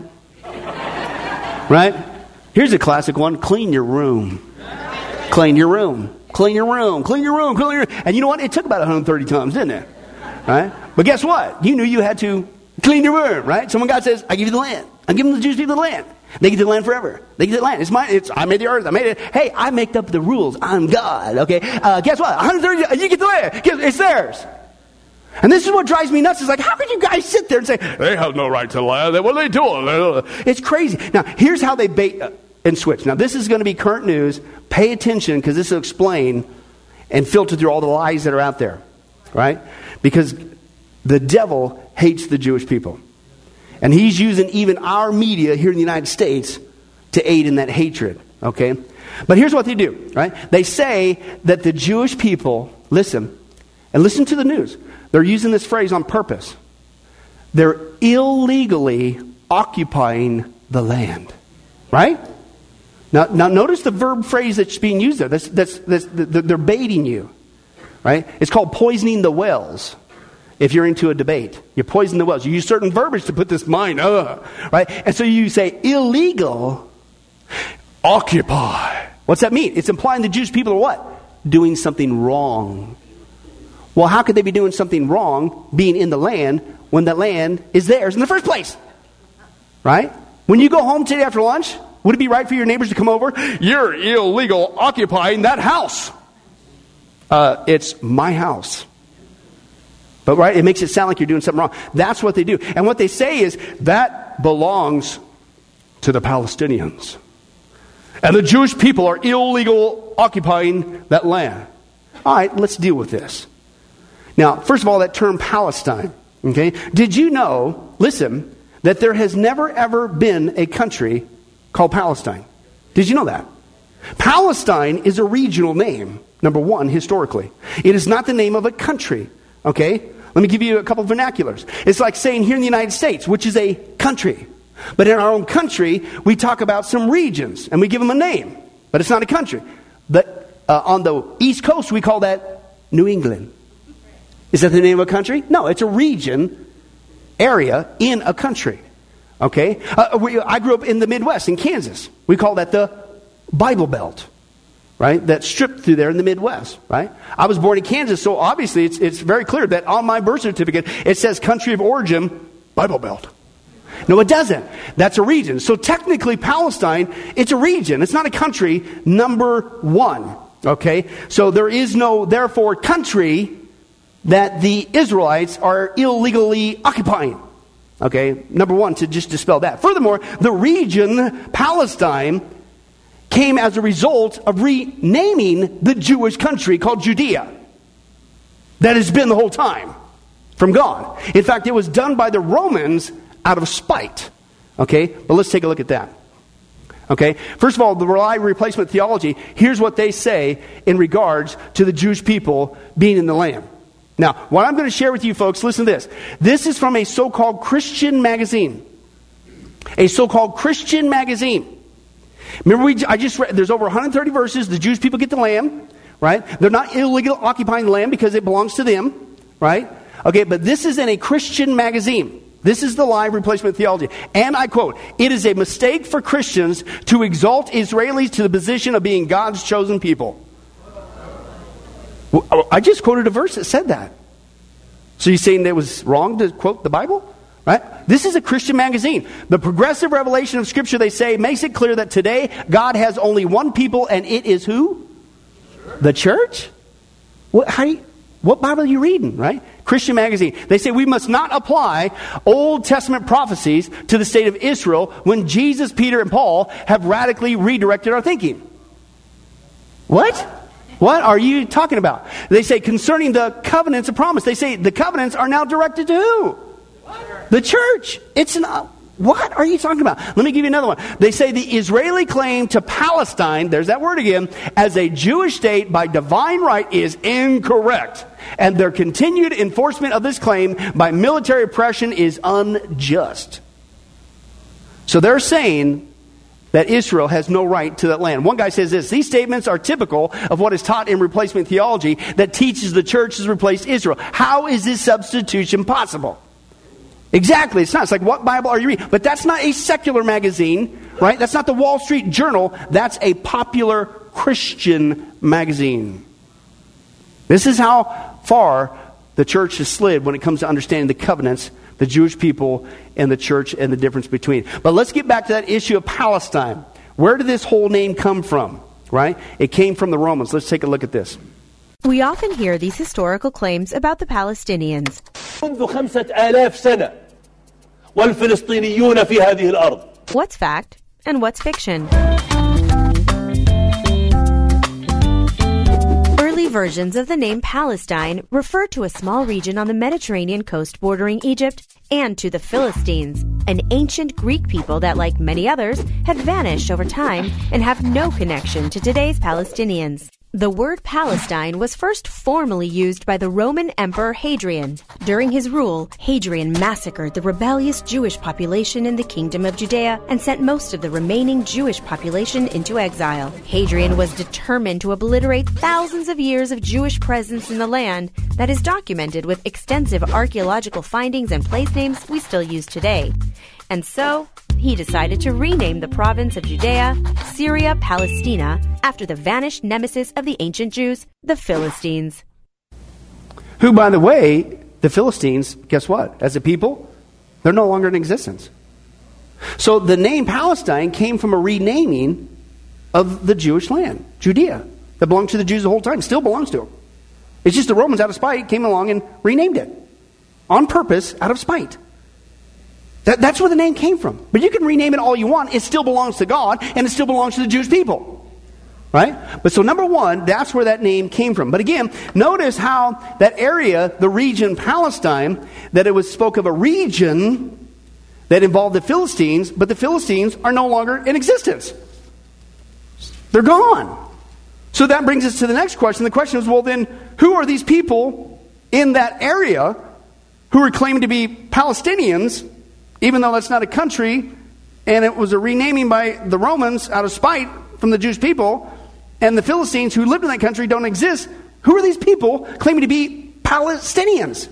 Right? Here's a classic one. Clean your room. Clean your room. Clean your room. Clean your room. Clean your room. And you know what? It took about 130 times, didn't it? Right? But guess what? You knew you had to clean your room, right? So when God says, I give you the land. I'm giving the Jewish people the land. They get the land forever. They get the land. It's mine. I made the earth. I made it. Hey, I make up the rules. I'm God. Okay. Guess what? 130, you get the land. It's theirs. And this is what drives me nuts. It's like, how could you guys sit there and say, they have no right to land? What are they doing? It's crazy. Now, here's how they bait and switch. Now, this is going to be current news. Pay attention, because this will explain and filter through all the lies that are out there. Right? Because the devil hates the Jewish people. And he's using even our media here in the United States to aid in that hatred. Okay? But here's what they do. Right? They say that the Jewish people, listen to the news. They're using this phrase on purpose. They're illegally occupying the land. Right? Now notice the verb phrase that's being used there. They're baiting you. Right? It's called poisoning the wells. If you're into a debate, you poison the wells. You use certain verbiage to put this mind, right? And so you say illegal, occupy. What's that mean? It's implying the Jewish people are what? Doing something wrong. Well, how could they be doing something wrong being in the land when the land is theirs in the first place? Right? When you go home today after lunch, would it be right for your neighbors to come over? You're illegal occupying that house. It's my house. But right, it makes it sound like you're doing something wrong. That's what they do. And what they say is, that belongs to the Palestinians. And the Jewish people are illegal occupying that land. All right, let's deal with this. Now, first of all, that term Palestine. Okay? Did you know, listen, that there has never ever been a country called Palestine? Did you know that? Palestine is a regional name, number one, historically. It is not the name of a country. Okay? Let me give you a couple of vernaculars. It's like saying here in the United States, which is a country. But in our own country, we talk about some regions, and we give them a name. But it's not a country. But on the East Coast, we call that New England. Is that the name of a country? No, it's a region, area in a country. Okay? I grew up in the Midwest, in Kansas. We call that the Bible Belt. Right? That's stripped through there in the Midwest. Right? I was born in Kansas, so obviously it's very clear that on my birth certificate, it says country of origin, Bible Belt. No, it doesn't. That's a region. So technically, Palestine, it's a region. It's not a country, number one. Okay? So there is no, therefore, country that the Israelites are illegally occupying. Okay? Number one, to just dispel that. Furthermore, the region, Palestine, came as a result of renaming the Jewish country called Judea. That has been the whole time from God. In fact, it was done by the Romans out of spite. Okay? But let's take a look at that. Okay? First of all, the rely replacement theology, here's what they say in regards to the Jewish people being in the land. Now, what I'm going to share with you folks, listen to this. This is from a so-called Christian magazine. A so-called Christian magazine. Remember, I just read, there's over 130 verses. The Jewish people get the land, right? They're not illegally occupying the land because it belongs to them, right? Okay, but this is in a Christian magazine. This is the live replacement theology. And I quote, "It is a mistake for Christians to exalt Israelis to the position of being God's chosen people." Well, I just quoted a verse that said that. So you're saying it was wrong to quote the Bible? Right? This is a Christian magazine. The progressive revelation of Scripture, they say, makes it clear that today God has only one people, and it is who? The church? What What Bible are you reading, right? Christian Magazine. They say we must not apply Old Testament prophecies to the state of Israel when Jesus, Peter, and Paul have radically redirected our thinking. What? What are you talking about? They say concerning the covenants of promise. They say the covenants are now directed to who? The church. What are you talking about? Let me give you another one. They say the Israeli claim to Palestine, there's that word again, as a Jewish state by divine right is incorrect. And their continued enforcement of this claim by military oppression is unjust. So they're saying that Israel has no right to that land. One guy says this: these statements are typical of what is taught in replacement theology that teaches the church has replaced Israel. How is this substitution possible? Exactly, it's not. It's like, what Bible are you reading? But that's not a secular magazine, right? That's not the Wall Street Journal. That's a popular Christian magazine. This is how far the church has slid when it comes to understanding the covenants, the Jewish people, and the church, and the difference between. But let's get back to that issue of Palestine. Where did this whole name come from, right? It came from the Romans. Let's take a look at this. We often hear these historical claims about the Palestinians. منذ 5,000 سنة والفلسطينيون في هذه الأرض. What's fact and what's fiction? Early versions of the name Palestine refer to a small region on the Mediterranean coast bordering Egypt and to the Philistines, an ancient Greek people that, like many others, had vanished over time and have no connection to today's Palestinians. The word Palestine was first formally used by the Roman Emperor Hadrian. During his rule, Hadrian massacred the rebellious Jewish population in the Kingdom of Judea and sent most of the remaining Jewish population into exile. Hadrian was determined to obliterate thousands of years of Jewish presence in the land that is documented with extensive archaeological findings and place names we still use today. And so, he decided to rename the province of Judea, Syria, Palestina, after the vanished nemesis of the ancient Jews, the Philistines. Who, by the way, the Philistines, guess what? As a people, they're no longer in existence. So the name Palestine came from a renaming of the Jewish land, Judea, that belonged to the Jews the whole time, still belongs to them. It's just the Romans, out of spite, came along and renamed it. On purpose, out of spite. That's where the name came from. But you can rename it all you want. It still belongs to God, and it still belongs to the Jewish people. Right? But so number one, that's where that name came from. But again, notice how that area, the region Palestine, that it was spoke of a region that involved the Philistines, but the Philistines are no longer in existence. They're gone. So that brings us to the next question. The question is, well then, who are these people in that area who are claiming to be Palestinians, even though that's not a country, and it was a renaming by the Romans out of spite from the Jewish people, and the Philistines who lived in that country don't exist? Who are these people claiming to be Palestinians?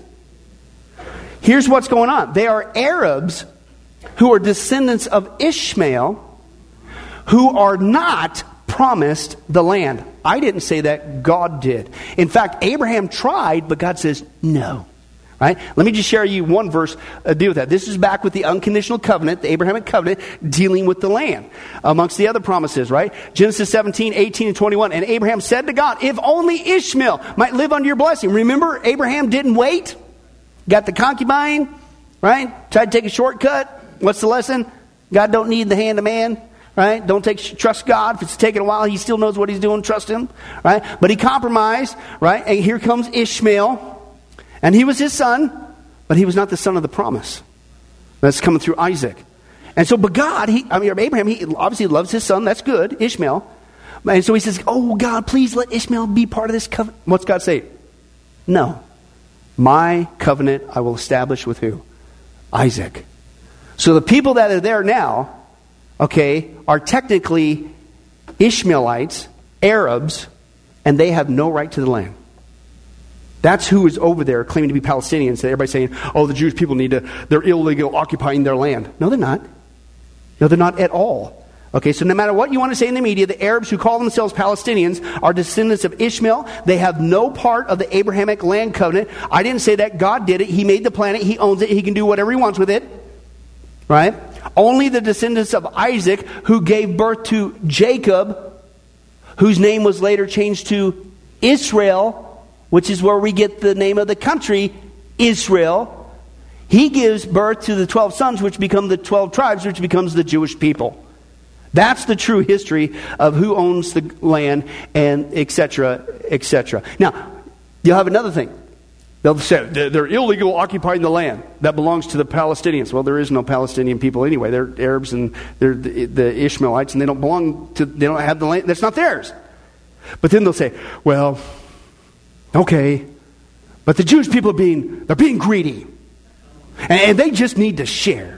Here's what's going on. They are Arabs who are descendants of Ishmael who are not promised the land. I didn't say that. God did. In fact, Abraham tried, but God says no. Right? Let me just share you one verse deal with that. This is back with the unconditional covenant, the Abrahamic covenant, dealing with the land, amongst the other promises, right? Genesis 17, 18, and 21. And Abraham said to God, if only Ishmael might live under your blessing. Remember, Abraham didn't wait. Got the concubine, right? Tried to take a shortcut. What's the lesson? God don't need the hand of man, right? Trust God. If it's taking a while, he still knows what he's doing. Trust him, right? But he compromised, right? And here comes Ishmael. And he was his son, but he was not the son of the promise. That's coming through Isaac. And so, but God, Abraham, he obviously loves his son. That's good, Ishmael. And so he says, oh God, please let Ishmael be part of this covenant. What's God say? No. My covenant I will establish with who? Isaac. So the people that are there now, okay, are technically Ishmaelites, Arabs, and they have no right to the land. That's who is over there claiming to be Palestinians. So everybody's saying, oh, the Jewish people they're illegal occupying their land. No, they're not. No, they're not at all. Okay, so no matter what you want to say in the media, the Arabs who call themselves Palestinians are descendants of Ishmael. They have no part of the Abrahamic land covenant. I didn't say that. God did it. He made the planet. He owns it. He can do whatever he wants with it. Right? Only the descendants of Isaac, who gave birth to Jacob, whose name was later changed to Israel, which is where we get the name of the country, Israel. He gives birth to the 12 sons, which become the 12 tribes, which becomes the Jewish people. That's the true history of who owns the land, and etc., etc. Now, you'll have another thing. They'll say they're illegal occupying the land that belongs to the Palestinians. Well, there is no Palestinian people anyway. They're Arabs and they're the Ishmaelites, and they don't have the land. That's not theirs. But then they'll say, well, okay, but the Jewish people they're being greedy, and they just need to share.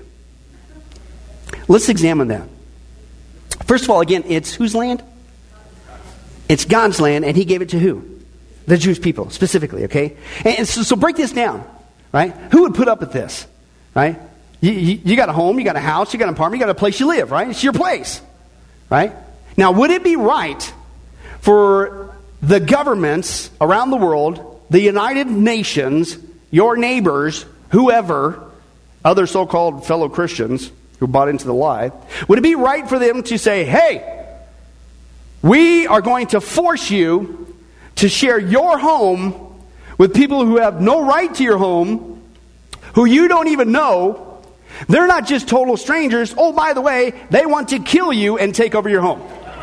Let's examine that. First of all, again, it's whose land? It's God's land, and He gave it to who? The Jewish people, specifically, okay? And so break this down, right? Who would put up with this, right? You got a home, you got a house, you got an apartment, you got a place you live, right? It's your place, right? Now, would it be right for the governments around the world, the United Nations, your neighbors, whoever, other so-called fellow Christians who bought into the lie, would it be right for them to say, hey, we are going to force you to share your home with people who have no right to your home, who you don't even know? They're not just total strangers. Oh, by the way, they want to kill you and take over your home.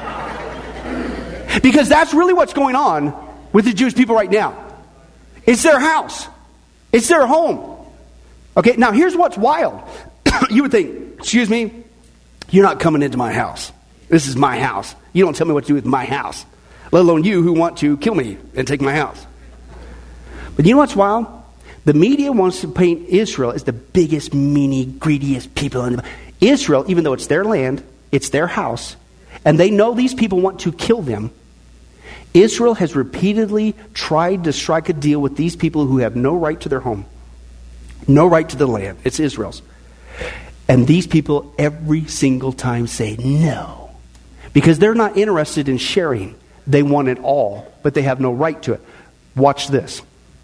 Because that's really what's going on with the Jewish people right now. It's their house. It's their home. Okay, now here's what's wild. You would think, excuse me, you're not coming into my house. This is my house. You don't tell me what to do with my house. Let alone you who want to kill me and take my house. But you know what's wild? The media wants to paint Israel as the biggest, meanie, greediest people in the... Israel, even though it's their land, it's their house, and they know these people want to kill them, Israel has repeatedly tried to strike a deal with these people who have no right to their home, no right to the land. It's Israel's. And these people every single time say no, because they're not interested in sharing. They want it all, but they have no right to it. Watch this.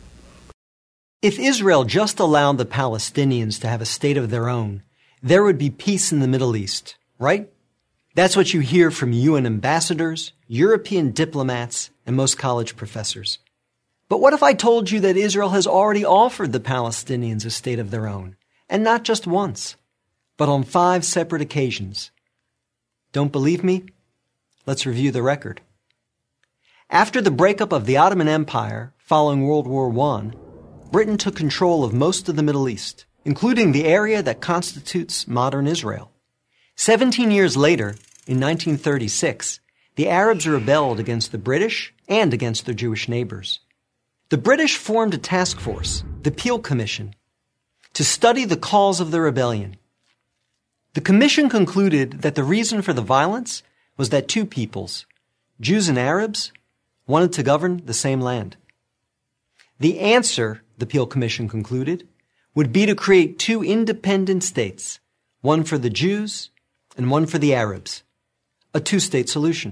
If Israel just allowed the Palestinians to have a state of their own, there would be peace in the Middle East, right? That's what you hear from UN ambassadors, European diplomats, and most college professors. But what if I told you that Israel has already offered the Palestinians a state of their own, and not just once, but on 5 separate occasions? Don't believe me? Let's review the record. After the breakup of the Ottoman Empire following World War I, Britain took control of most of the Middle East, including the area that constitutes modern Israel. 17 years later, in 1936, the Arabs rebelled against the British and against their Jewish neighbors. The British formed a task force, the Peel Commission, to study the cause of the rebellion. The commission concluded that the reason for the violence was that 2 peoples, Jews and Arabs, wanted to govern the same land. The answer, the Peel Commission concluded, would be to create 2 independent states, one for the Jews and one for the Arabs, a 2-state solution.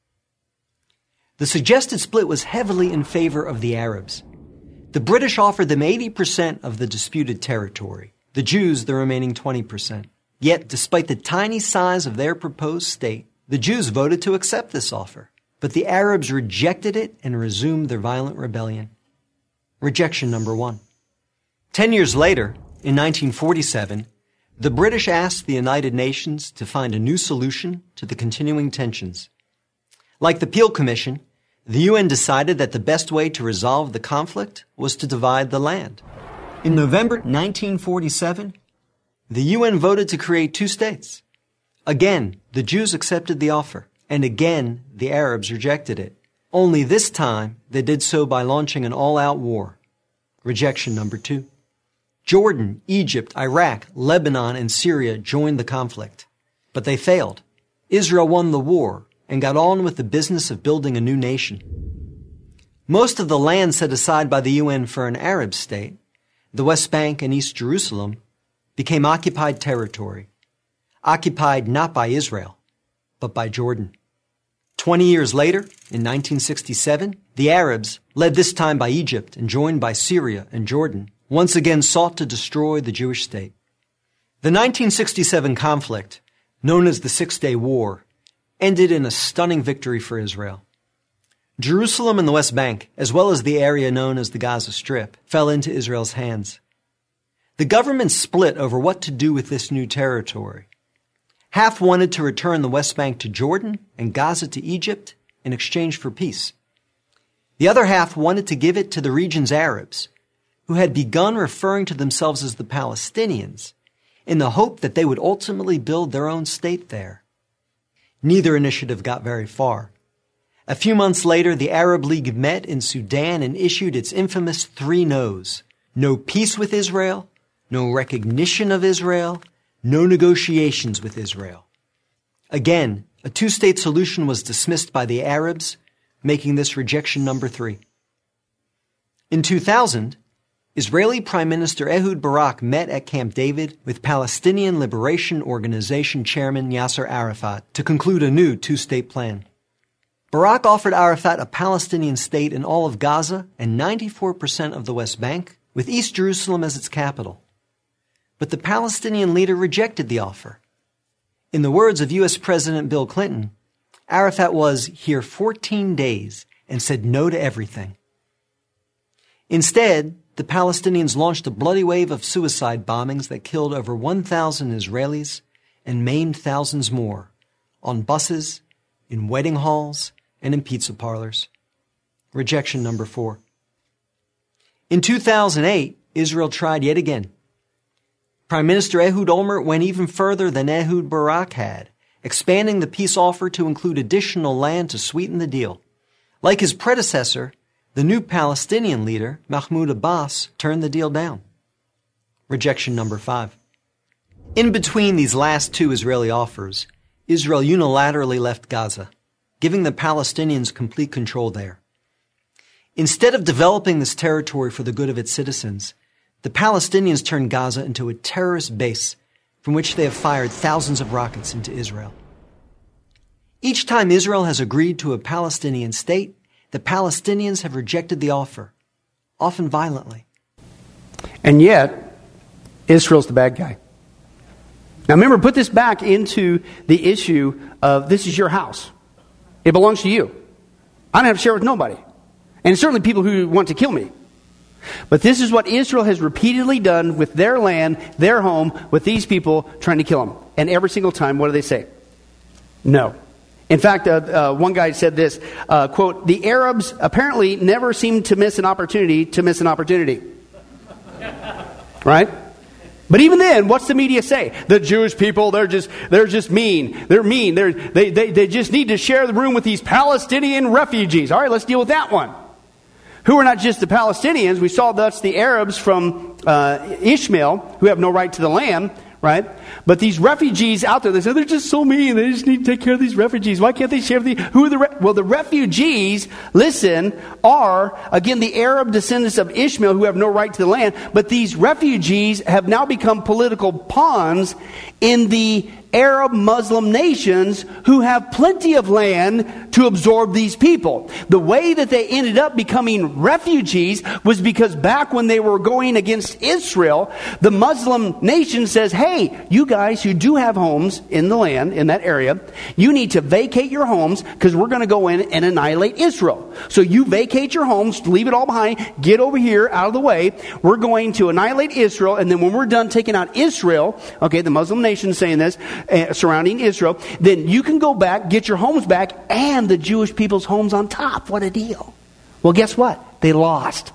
The suggested split was heavily in favor of the Arabs. The British offered them 80% of the disputed territory, the Jews the remaining 20%. Yet, despite the tiny size of their proposed state, the Jews voted to accept this offer. But the Arabs rejected it and resumed their violent rebellion. Rejection number 1. 10 years later, in 1947, the British asked the United Nations to find a new solution to the continuing tensions. Like the Peel Commission, the UN decided that the best way to resolve the conflict was to divide the land. In November 1947, the UN voted to create 2 states. Again, the Jews accepted the offer. And again, the Arabs rejected it. Only this time, they did so by launching an all-out war. Rejection number 2. Jordan, Egypt, Iraq, Lebanon, and Syria joined the conflict. But they failed. Israel won the war and got on with the business of building a new nation. Most of the land set aside by the UN for an Arab state, the West Bank and East Jerusalem, became occupied territory. Occupied not by Israel, but by Jordan. 20 years later, in 1967, the Arabs, led this time by Egypt and joined by Syria and Jordan, once again sought to destroy the Jewish state. The 1967 conflict, known as the Six-Day War, ended in a stunning victory for Israel. Jerusalem and the West Bank, as well as the area known as the Gaza Strip, fell into Israel's hands. The government split over what to do with this new territory. Half wanted to return the West Bank to Jordan and Gaza to Egypt in exchange for peace. The other half wanted to give it to the region's Arabs, who had begun referring to themselves as the Palestinians, in the hope that they would ultimately build their own state there. Neither initiative got very far. A few months later, the Arab League met in Sudan and issued its infamous 3 no's. No peace with Israel, no recognition of Israel, no negotiations with Israel. Again, a 2-state solution was dismissed by the Arabs, making this rejection number 3. In 2000, Israeli Prime Minister Ehud Barak met at Camp David with Palestinian Liberation Organization Chairman Yasser Arafat to conclude a new 2-state plan. Barak offered Arafat a Palestinian state in all of Gaza and 94% of the West Bank, with East Jerusalem as its capital. But the Palestinian leader rejected the offer. In the words of U.S. President Bill Clinton, Arafat was here 14 days and said no to everything. Instead, the Palestinians launched a bloody wave of suicide bombings that killed over 1,000 Israelis and maimed thousands more on buses, in wedding halls, and in pizza parlors. Rejection number 4. In 2008, Israel tried yet again. Prime Minister Ehud Olmert went even further than Ehud Barak had, expanding the peace offer to include additional land to sweeten the deal. Like his predecessor, the new Palestinian leader, Mahmoud Abbas, turned the deal down. Rejection number 5. In between these last 2 Israeli offers, Israel unilaterally left Gaza, giving the Palestinians complete control there. Instead of developing this territory for the good of its citizens, the Palestinians turned Gaza into a terrorist base from which they have fired thousands of rockets into Israel. Each time Israel has agreed to a Palestinian state, the Palestinians have rejected the offer, often violently. And yet, Israel's the bad guy. Now remember, put this back into the issue of this is your house. It belongs to you. I don't have to share it with nobody. And certainly people who want to kill me. But this is what Israel has repeatedly done with their land, their home, with these people trying to kill them. And every single time, what do they say? No. In fact, one guy said this, quote, the Arabs apparently never seem to miss an opportunity to miss an opportunity. Right? But even then, what's the media say? The Jewish people, they're just mean. They're mean. They just need to share the room with these Palestinian refugees. All right, let's deal with that one. Who are not just the Palestinians. We saw thus the Arabs from Ishmael, who have no right to the land, right? But these refugees out there, they say they're just so mean. They just need to take care of these refugees. Why can't they share who are the well, the refugees, listen, are again the Arab descendants of Ishmael who have no right to the land. But these refugees have now become political pawns in the Arab Muslim nations who have plenty of land to absorb these people. The way that they ended up becoming refugees was because back when they were going against Israel, the Muslim nation says, hey, you guys who do have homes in the land, in that area, you need to vacate your homes because we're going to go in and annihilate Israel. So you vacate your homes, leave it all behind, get over here out of the way. We're going to annihilate Israel, and then when we're done taking out Israel, okay, the Muslim nation saying this, surrounding Israel, then you can go back, get your homes back, and the Jewish people's homes on top. What a deal. Well, guess what? They lost.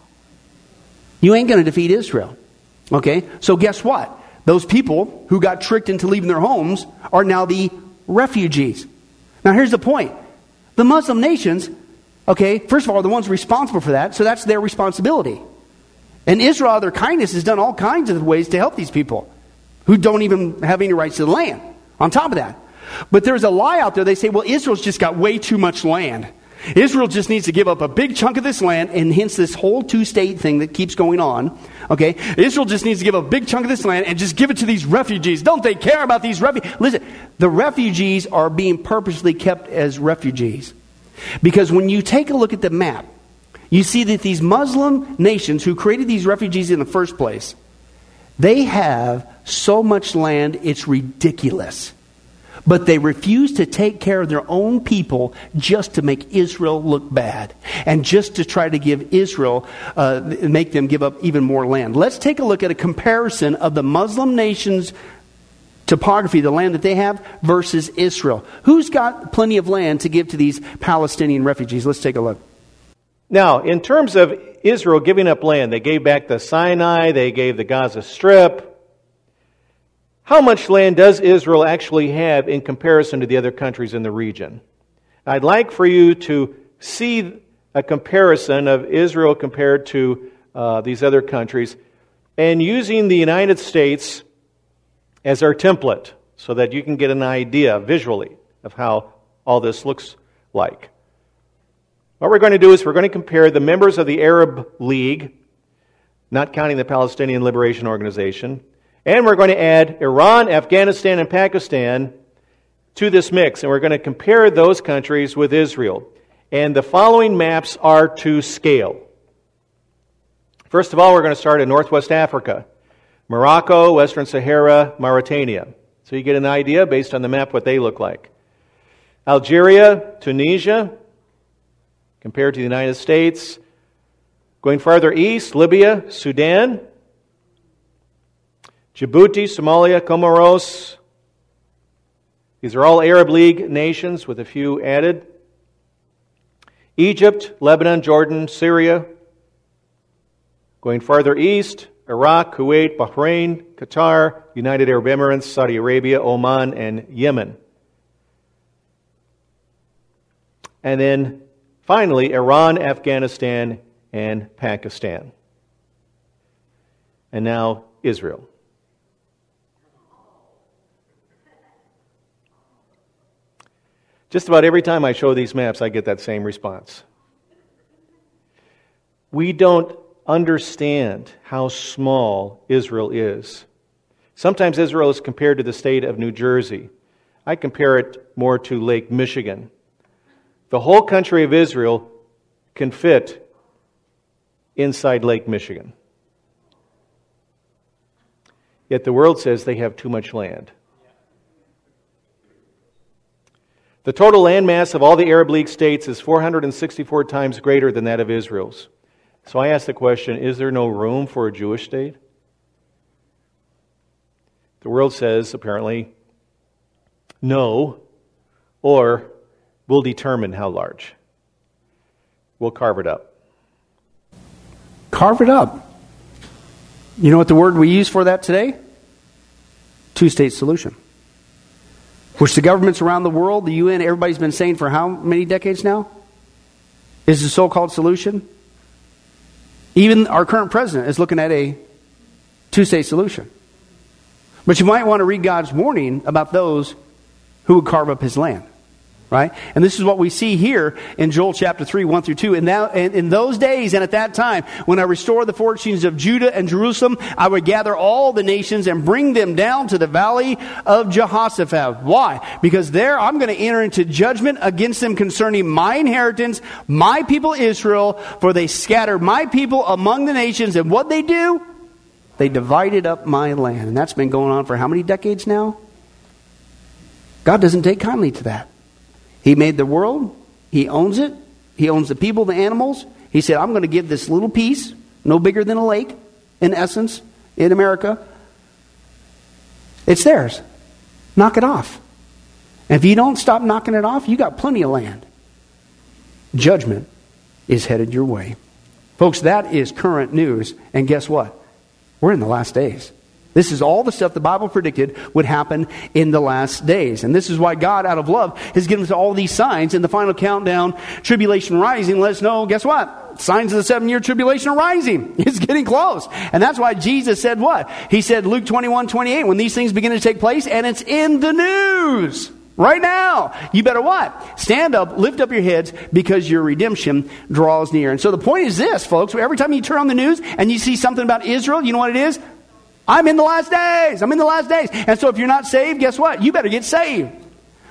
You ain't going to defeat Israel. Okay? So guess what? Those people who got tricked into leaving their homes are now the refugees. Now here's the point. The Muslim nations, okay, first of all, are the ones responsible for that, so that's their responsibility. And Israel, out of their kindness, has done all kinds of ways to help these people who don't even have any rights to the land. On top of that. But there's a lie out there. They say, well, Israel's just got way too much land. Israel just needs to give up a big chunk of this land, and hence this whole 2-state thing that keeps going on. Okay? Israel just needs to give a big chunk of this land and just give it to these refugees. Don't they care about these refugees? Listen, the refugees are being purposely kept as refugees. Because when you take a look at the map, you see that these Muslim nations who created these refugees in the first place, they have so much land, it's ridiculous. But they refused to take care of their own people just to make Israel look bad. And just to try to give Israel, make them give up even more land. Let's take a look at a comparison of the Muslim nations' topography, the land that they have, versus Israel. Who's got plenty of land to give to these Palestinian refugees? Let's take a look. Now, in terms of Israel giving up land, they gave back the Sinai, they gave the Gaza Strip. How much land does Israel actually have in comparison to the other countries in the region? I'd like for you to see a comparison of Israel compared to these other countries, and using the United States as our template so that you can get an idea visually of how all this looks like. What we're going to do is we're going to compare the members of the Arab League, not counting the Palestinian Liberation Organization, and we're going to add Iran, Afghanistan, and Pakistan to this mix. And we're going to compare those countries with Israel. And the following maps are to scale. First of all, we're going to start in Northwest Africa. Morocco, Western Sahara, Mauritania. So you get an idea based on the map what they look like. Algeria, Tunisia, compared to the United States. Going farther east, Libya, Sudan, Djibouti, Somalia, Comoros. These are all Arab League nations with a few added. Egypt, Lebanon, Jordan, Syria. Going farther east, Iraq, Kuwait, Bahrain, Qatar, United Arab Emirates, Saudi Arabia, Oman, and Yemen. And then finally, Iran, Afghanistan, and Pakistan. And now Israel. Just about every time I show these maps, I get that same response. We don't understand how small Israel is. Sometimes Israel is compared to the state of New Jersey. I compare it more to Lake Michigan. The whole country of Israel can fit inside Lake Michigan. Yet the world says they have too much land. The total landmass of all the Arab League states is 464 times greater than that of Israel's. So I ask the question, is there no room for a Jewish state? The world says, apparently, no, or we'll determine how large. We'll carve it up. Carve it up. You know what the word we use for that today? Two-state solution. Which the governments around the world, the UN, everybody's been saying for how many decades now? Is the so-called solution? Even our current president is looking at a two-state solution. But you might want to read God's warning about those who would carve up his land. Right? And this is what we see here in Joel chapter 3, 1 through 2. And now, in those days and at that time, when I restore the fortunes of Judah and Jerusalem, I would gather all the nations and bring them down to the valley of Jehoshaphat. Why? Because there I'm going to enter into judgment against them concerning my inheritance, my people Israel, for they scattered my people among the nations. And what they do? They divided up my land. And that's been going on for how many decades now? God doesn't take kindly to that. He made the world. He owns it. He owns the people, the animals. He said, I'm going to give this little piece, no bigger than a lake, in essence, in America. It's theirs. Knock it off. And if you don't stop knocking it off, you got plenty of land. Judgment is headed your way. Folks, that is current news. And guess what? We're in the last days. This is all the stuff the Bible predicted would happen in the last days. And this is why God, out of love, has given us all these signs. In the final countdown, tribulation rising, let us know, guess what? Signs of the 7-year tribulation are rising. It's getting close. And that's why Jesus said what? He said, Luke 21:28, when these things begin to take place, and it's in the news. Right now. You better what? Stand up, lift up your heads, because your redemption draws near. And so the point is this, folks. Every time you turn on the news and you see something about Israel, you know what it is? I'm in the last days. I'm in the last days. And so if you're not saved, guess what? You better get saved.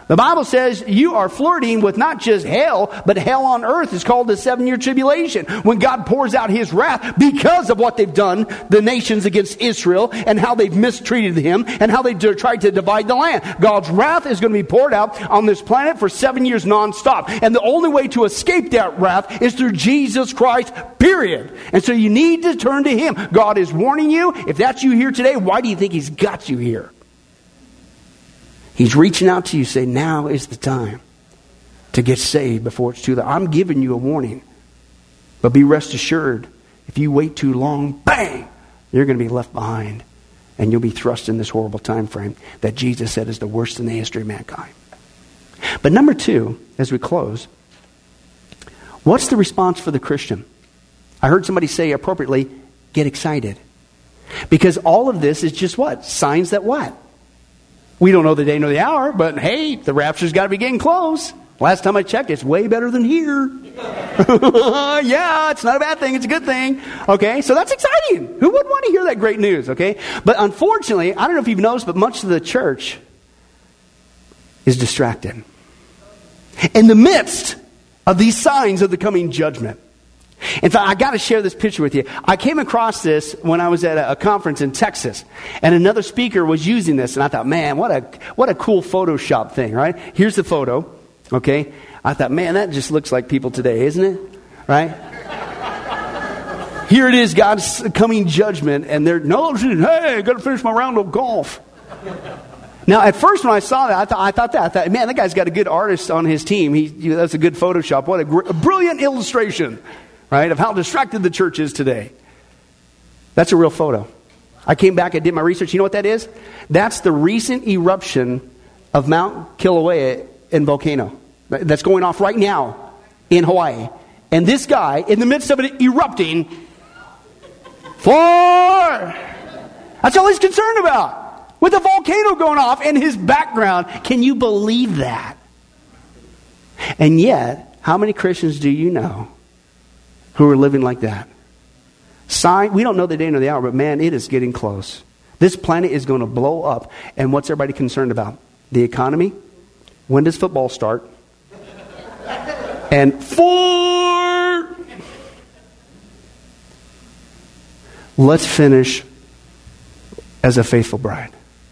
The Bible says you are flirting with not just hell, but hell on earth. Is called the 7-year tribulation, when God pours out His wrath because of what they've done, the nations against Israel, and how they've mistreated Him, and how they tried to divide the land. God's wrath is going to be poured out on this planet for 7 years nonstop. And the only way to escape that wrath is through Jesus Christ, period. And so you need to turn to Him. God is warning you. If that's you here today, why do you think He's got you here? He's reaching out to you, saying, now is the time to get saved before it's too late. I'm giving you a warning. But be rest assured, if you wait too long, bang, you're going to be left behind. And you'll be thrust in this horrible time frame that Jesus said is the worst in the history of mankind. But number 2, as we close, what's the response for the Christian? I heard somebody say appropriately, get excited. Because all of this is just what? Signs that what? We don't know the day nor the hour, but hey, the rapture's got to be getting close. Last time I checked, it's way better than here. Yeah, it's not a bad thing. It's a good thing. Okay, so that's exciting. Who wouldn't want to hear that great news, okay? But unfortunately, I don't know if you've noticed, but much of the church is distracted in the midst of these signs of the coming judgment. In fact, I got to share this picture with you. I came across this when I was at a conference in Texas, and another speaker was using this, and I thought, man, what a cool Photoshop thing, right? Here's the photo, okay? I thought, man, that just looks like people today, isn't it? Right? Here it is, God's coming judgment, and they're, no, hey, I got to finish my round of golf. Now, at first when I saw that, I thought, man, that guy's got a good artist on his team. That's a good Photoshop. What a brilliant illustration, right, of how distracted the church is today. That's a real photo. I came back, I did my research. You know what that is? That's the recent eruption of Mount Kilauea in volcano. That's going off right now in Hawaii. And this guy, in the midst of it erupting, that's all he's concerned about. With a volcano going off in his background. Can you believe that? And yet, how many Christians do you know who are living like that? We don't know the day nor the hour, but man, it is getting close. This planet is going to blow up. And what's everybody concerned about? The economy? When does football start? And let's finish as a faithful bride.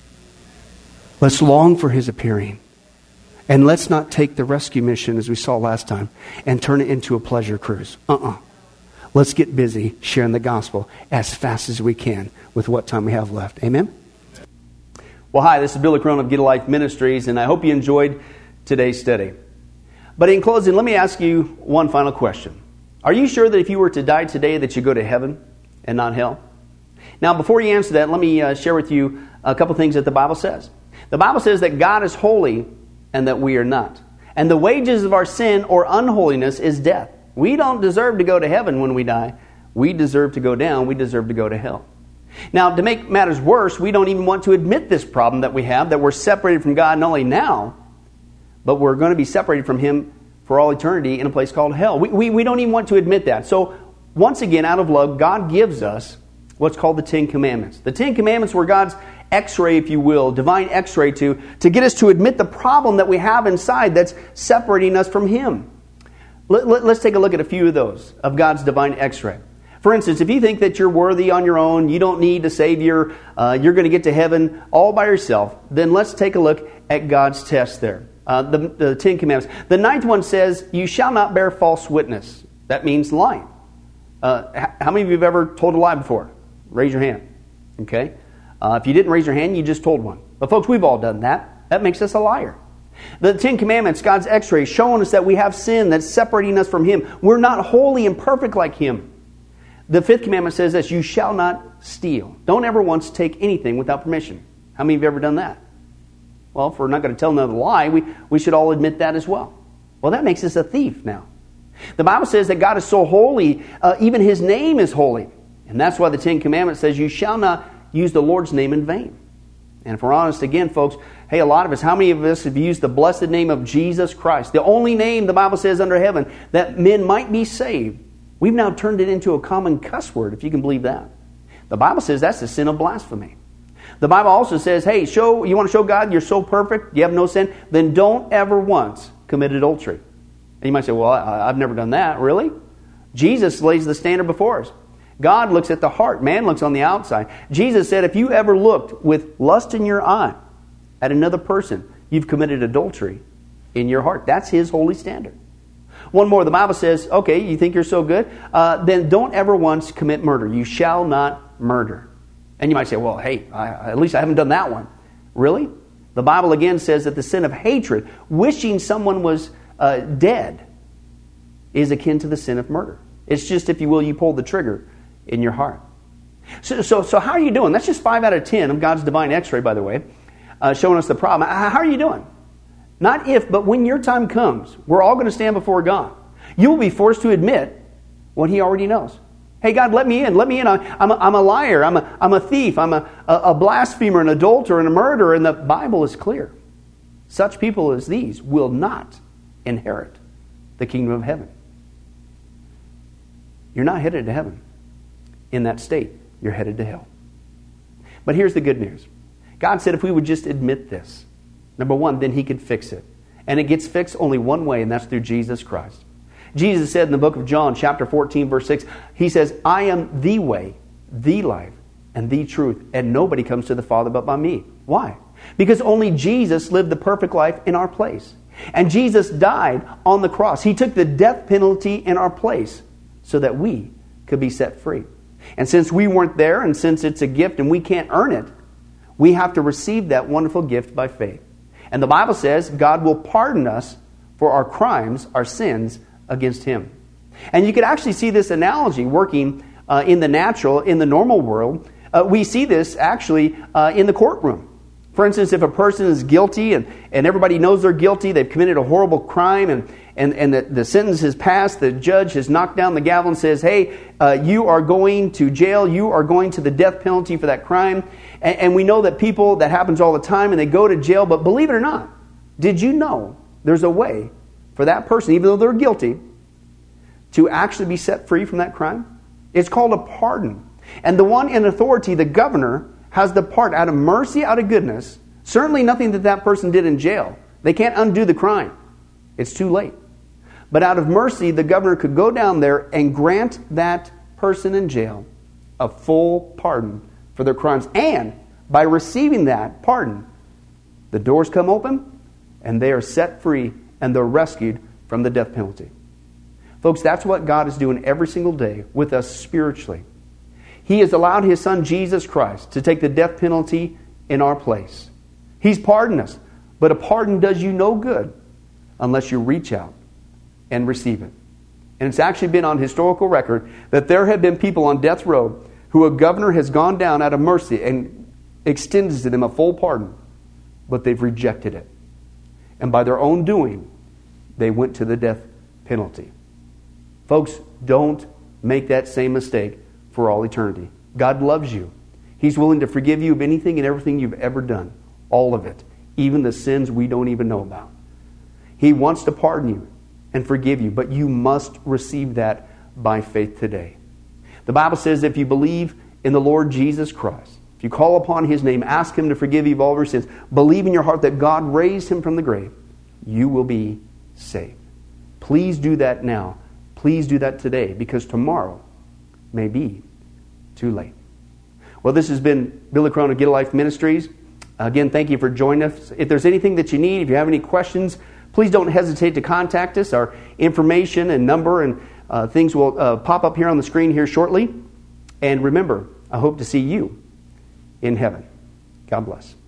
Let's long for His appearing. And let's not take the rescue mission, as we saw last time, and turn it into a pleasure cruise. Let's get busy sharing the gospel as fast as we can with what time we have left. Amen? Well, hi, this is Billy Crone of Get a Life Ministries, and I hope you enjoyed today's study. But in closing, let me ask you one final question. Are you sure that if you were to die today that you go to heaven and not hell? Now, before you answer that, let me share with you a couple things that the Bible says. The Bible says that God is holy and that we are not. And the wages of our sin or unholiness is death. We don't deserve to go to heaven when we die. We deserve to go down. We deserve to go to hell. Now, to make matters worse, we don't even want to admit this problem that we have, that we're separated from God not only now, but we're going to be separated from Him for all eternity in a place called hell. We don't even want to admit that. So, once again, out of love, God gives us what's called the Ten Commandments. The Ten Commandments were God's X-ray, if you will, divine X-ray to get us to admit the problem that we have inside that's separating us from Him. Let's take a look at a few of those, of God's divine X-ray. For instance, if you think that you're worthy on your own, you don't need a Savior, you're going to get to heaven all by yourself, then let's take a look at God's test there. The Ten Commandments. The 9th one says, you shall not bear false witness. That means lying. How many of you have ever told a lie before? Raise your hand. Okay. If you didn't raise your hand, you just told one. But folks, we've all done that. That makes us a liar. The Ten Commandments, God's X-ray, showing us that we have sin that's separating us from Him. We're not holy and perfect like Him. The 5th commandment says this, you shall not steal. Don't ever once take anything without permission. How many of you have ever done that? Well, if we're not going to tell another lie, we should all admit that as well. Well, that makes us a thief now. The Bible says that God is so holy, even His name is holy. And that's why the Ten Commandments says you shall not use the Lord's name in vain. And if we're honest again, folks, hey, a lot of us, how many of us have used the blessed name of Jesus Christ, the only name the Bible says under heaven that men might be saved? We've now turned it into a common cuss word, if you can believe that. The Bible says that's the sin of blasphemy. The Bible also says, hey, you want to show God you're so perfect, you have no sin, then don't ever once commit adultery. And you might say, well, I've never done that. Really? Jesus lays the standard before us. God looks at the heart. Man looks on the outside. Jesus said, if you ever looked with lust in your eye at another person, you've committed adultery in your heart. That's His holy standard. One more, the Bible says, okay, you think you're so good? Then don't ever once commit murder. You shall not murder. And you might say, well, hey, at least I haven't done that one. Really? The Bible again says that the sin of hatred, wishing someone was dead, is akin to the sin of murder. It's just, if you will, you pull the trigger in your heart. So how are you doing? That's just 5 out of 10 of God's divine x-ray, by the way, showing us the problem. How are you doing? Not if, but when your time comes, we're all going to stand before God. You will be forced to admit what He already knows. Hey, God, let me in. Let me in. I'm a liar. I'm a thief. I'm a blasphemer, an adulterer, and a murderer. And the Bible is clear. Such people as these will not inherit the kingdom of heaven. You're not headed to heaven. In that state, you're headed to hell. But here's the good news. God said if we would just admit this, number one, then He could fix it. And it gets fixed only one way, and that's through Jesus Christ. Jesus said in the book of John, chapter 14, verse 6, He says, I am the way, the life, and the truth, and nobody comes to the Father but by me. Why? Because only Jesus lived the perfect life in our place. And Jesus died on the cross. He took the death penalty in our place so that we could be set free. And since we weren't there, and since it's a gift and we can't earn it, we have to receive that wonderful gift by faith. And the Bible says God will pardon us for our crimes, our sins against Him. And you could actually see this analogy working in the natural, in the normal world. We see this actually in the courtroom. For instance, if a person is guilty and everybody knows they're guilty, they've committed a horrible crime, and the sentence has passed, the judge has knocked down the gavel and says, hey, you are going to jail, you are going to the death penalty for that crime. And we know that people, that happens all the time, and they go to jail. But believe it or not, did you know there's a way for that person, even though they're guilty, to actually be set free from that crime? It's called a pardon. And the one in authority, the governor, has the part out of mercy, out of goodness. Certainly nothing that person did in jail. They can't undo the crime. It's too late. But out of mercy, the governor could go down there and grant that person in jail a full pardon for their crimes. And by receiving that pardon, the doors come open and they are set free and they're rescued from the death penalty. Folks, that's what God is doing every single day with us spiritually. He has allowed His Son, Jesus Christ, to take the death penalty in our place. He's pardoned us. But a pardon does you no good unless you reach out and receive it. And it's actually been on historical record that there have been people on death row who a governor has gone down out of mercy and extended to them a full pardon, but they've rejected it. And by their own doing, they went to the death penalty. Folks, don't make that same mistake for all eternity. God loves you. He's willing to forgive you of anything and everything you've ever done. All of it. Even the sins we don't even know about. He wants to pardon you and forgive you, but you must receive that by faith today. The Bible says if you believe in the Lord Jesus Christ, if you call upon His name, ask Him to forgive you of all your sins, believe in your heart that God raised Him from the grave, you will be saved. Please do that now. Please do that today, because tomorrow may be too late. Well, this has been Billy Crone of Get a Life Ministries. Again, thank you for joining us. If there's anything that you need, if you have any questions, please don't hesitate to contact us. Our information and number and things will pop up here on the screen here shortly. And remember, I hope to see you in heaven. God bless.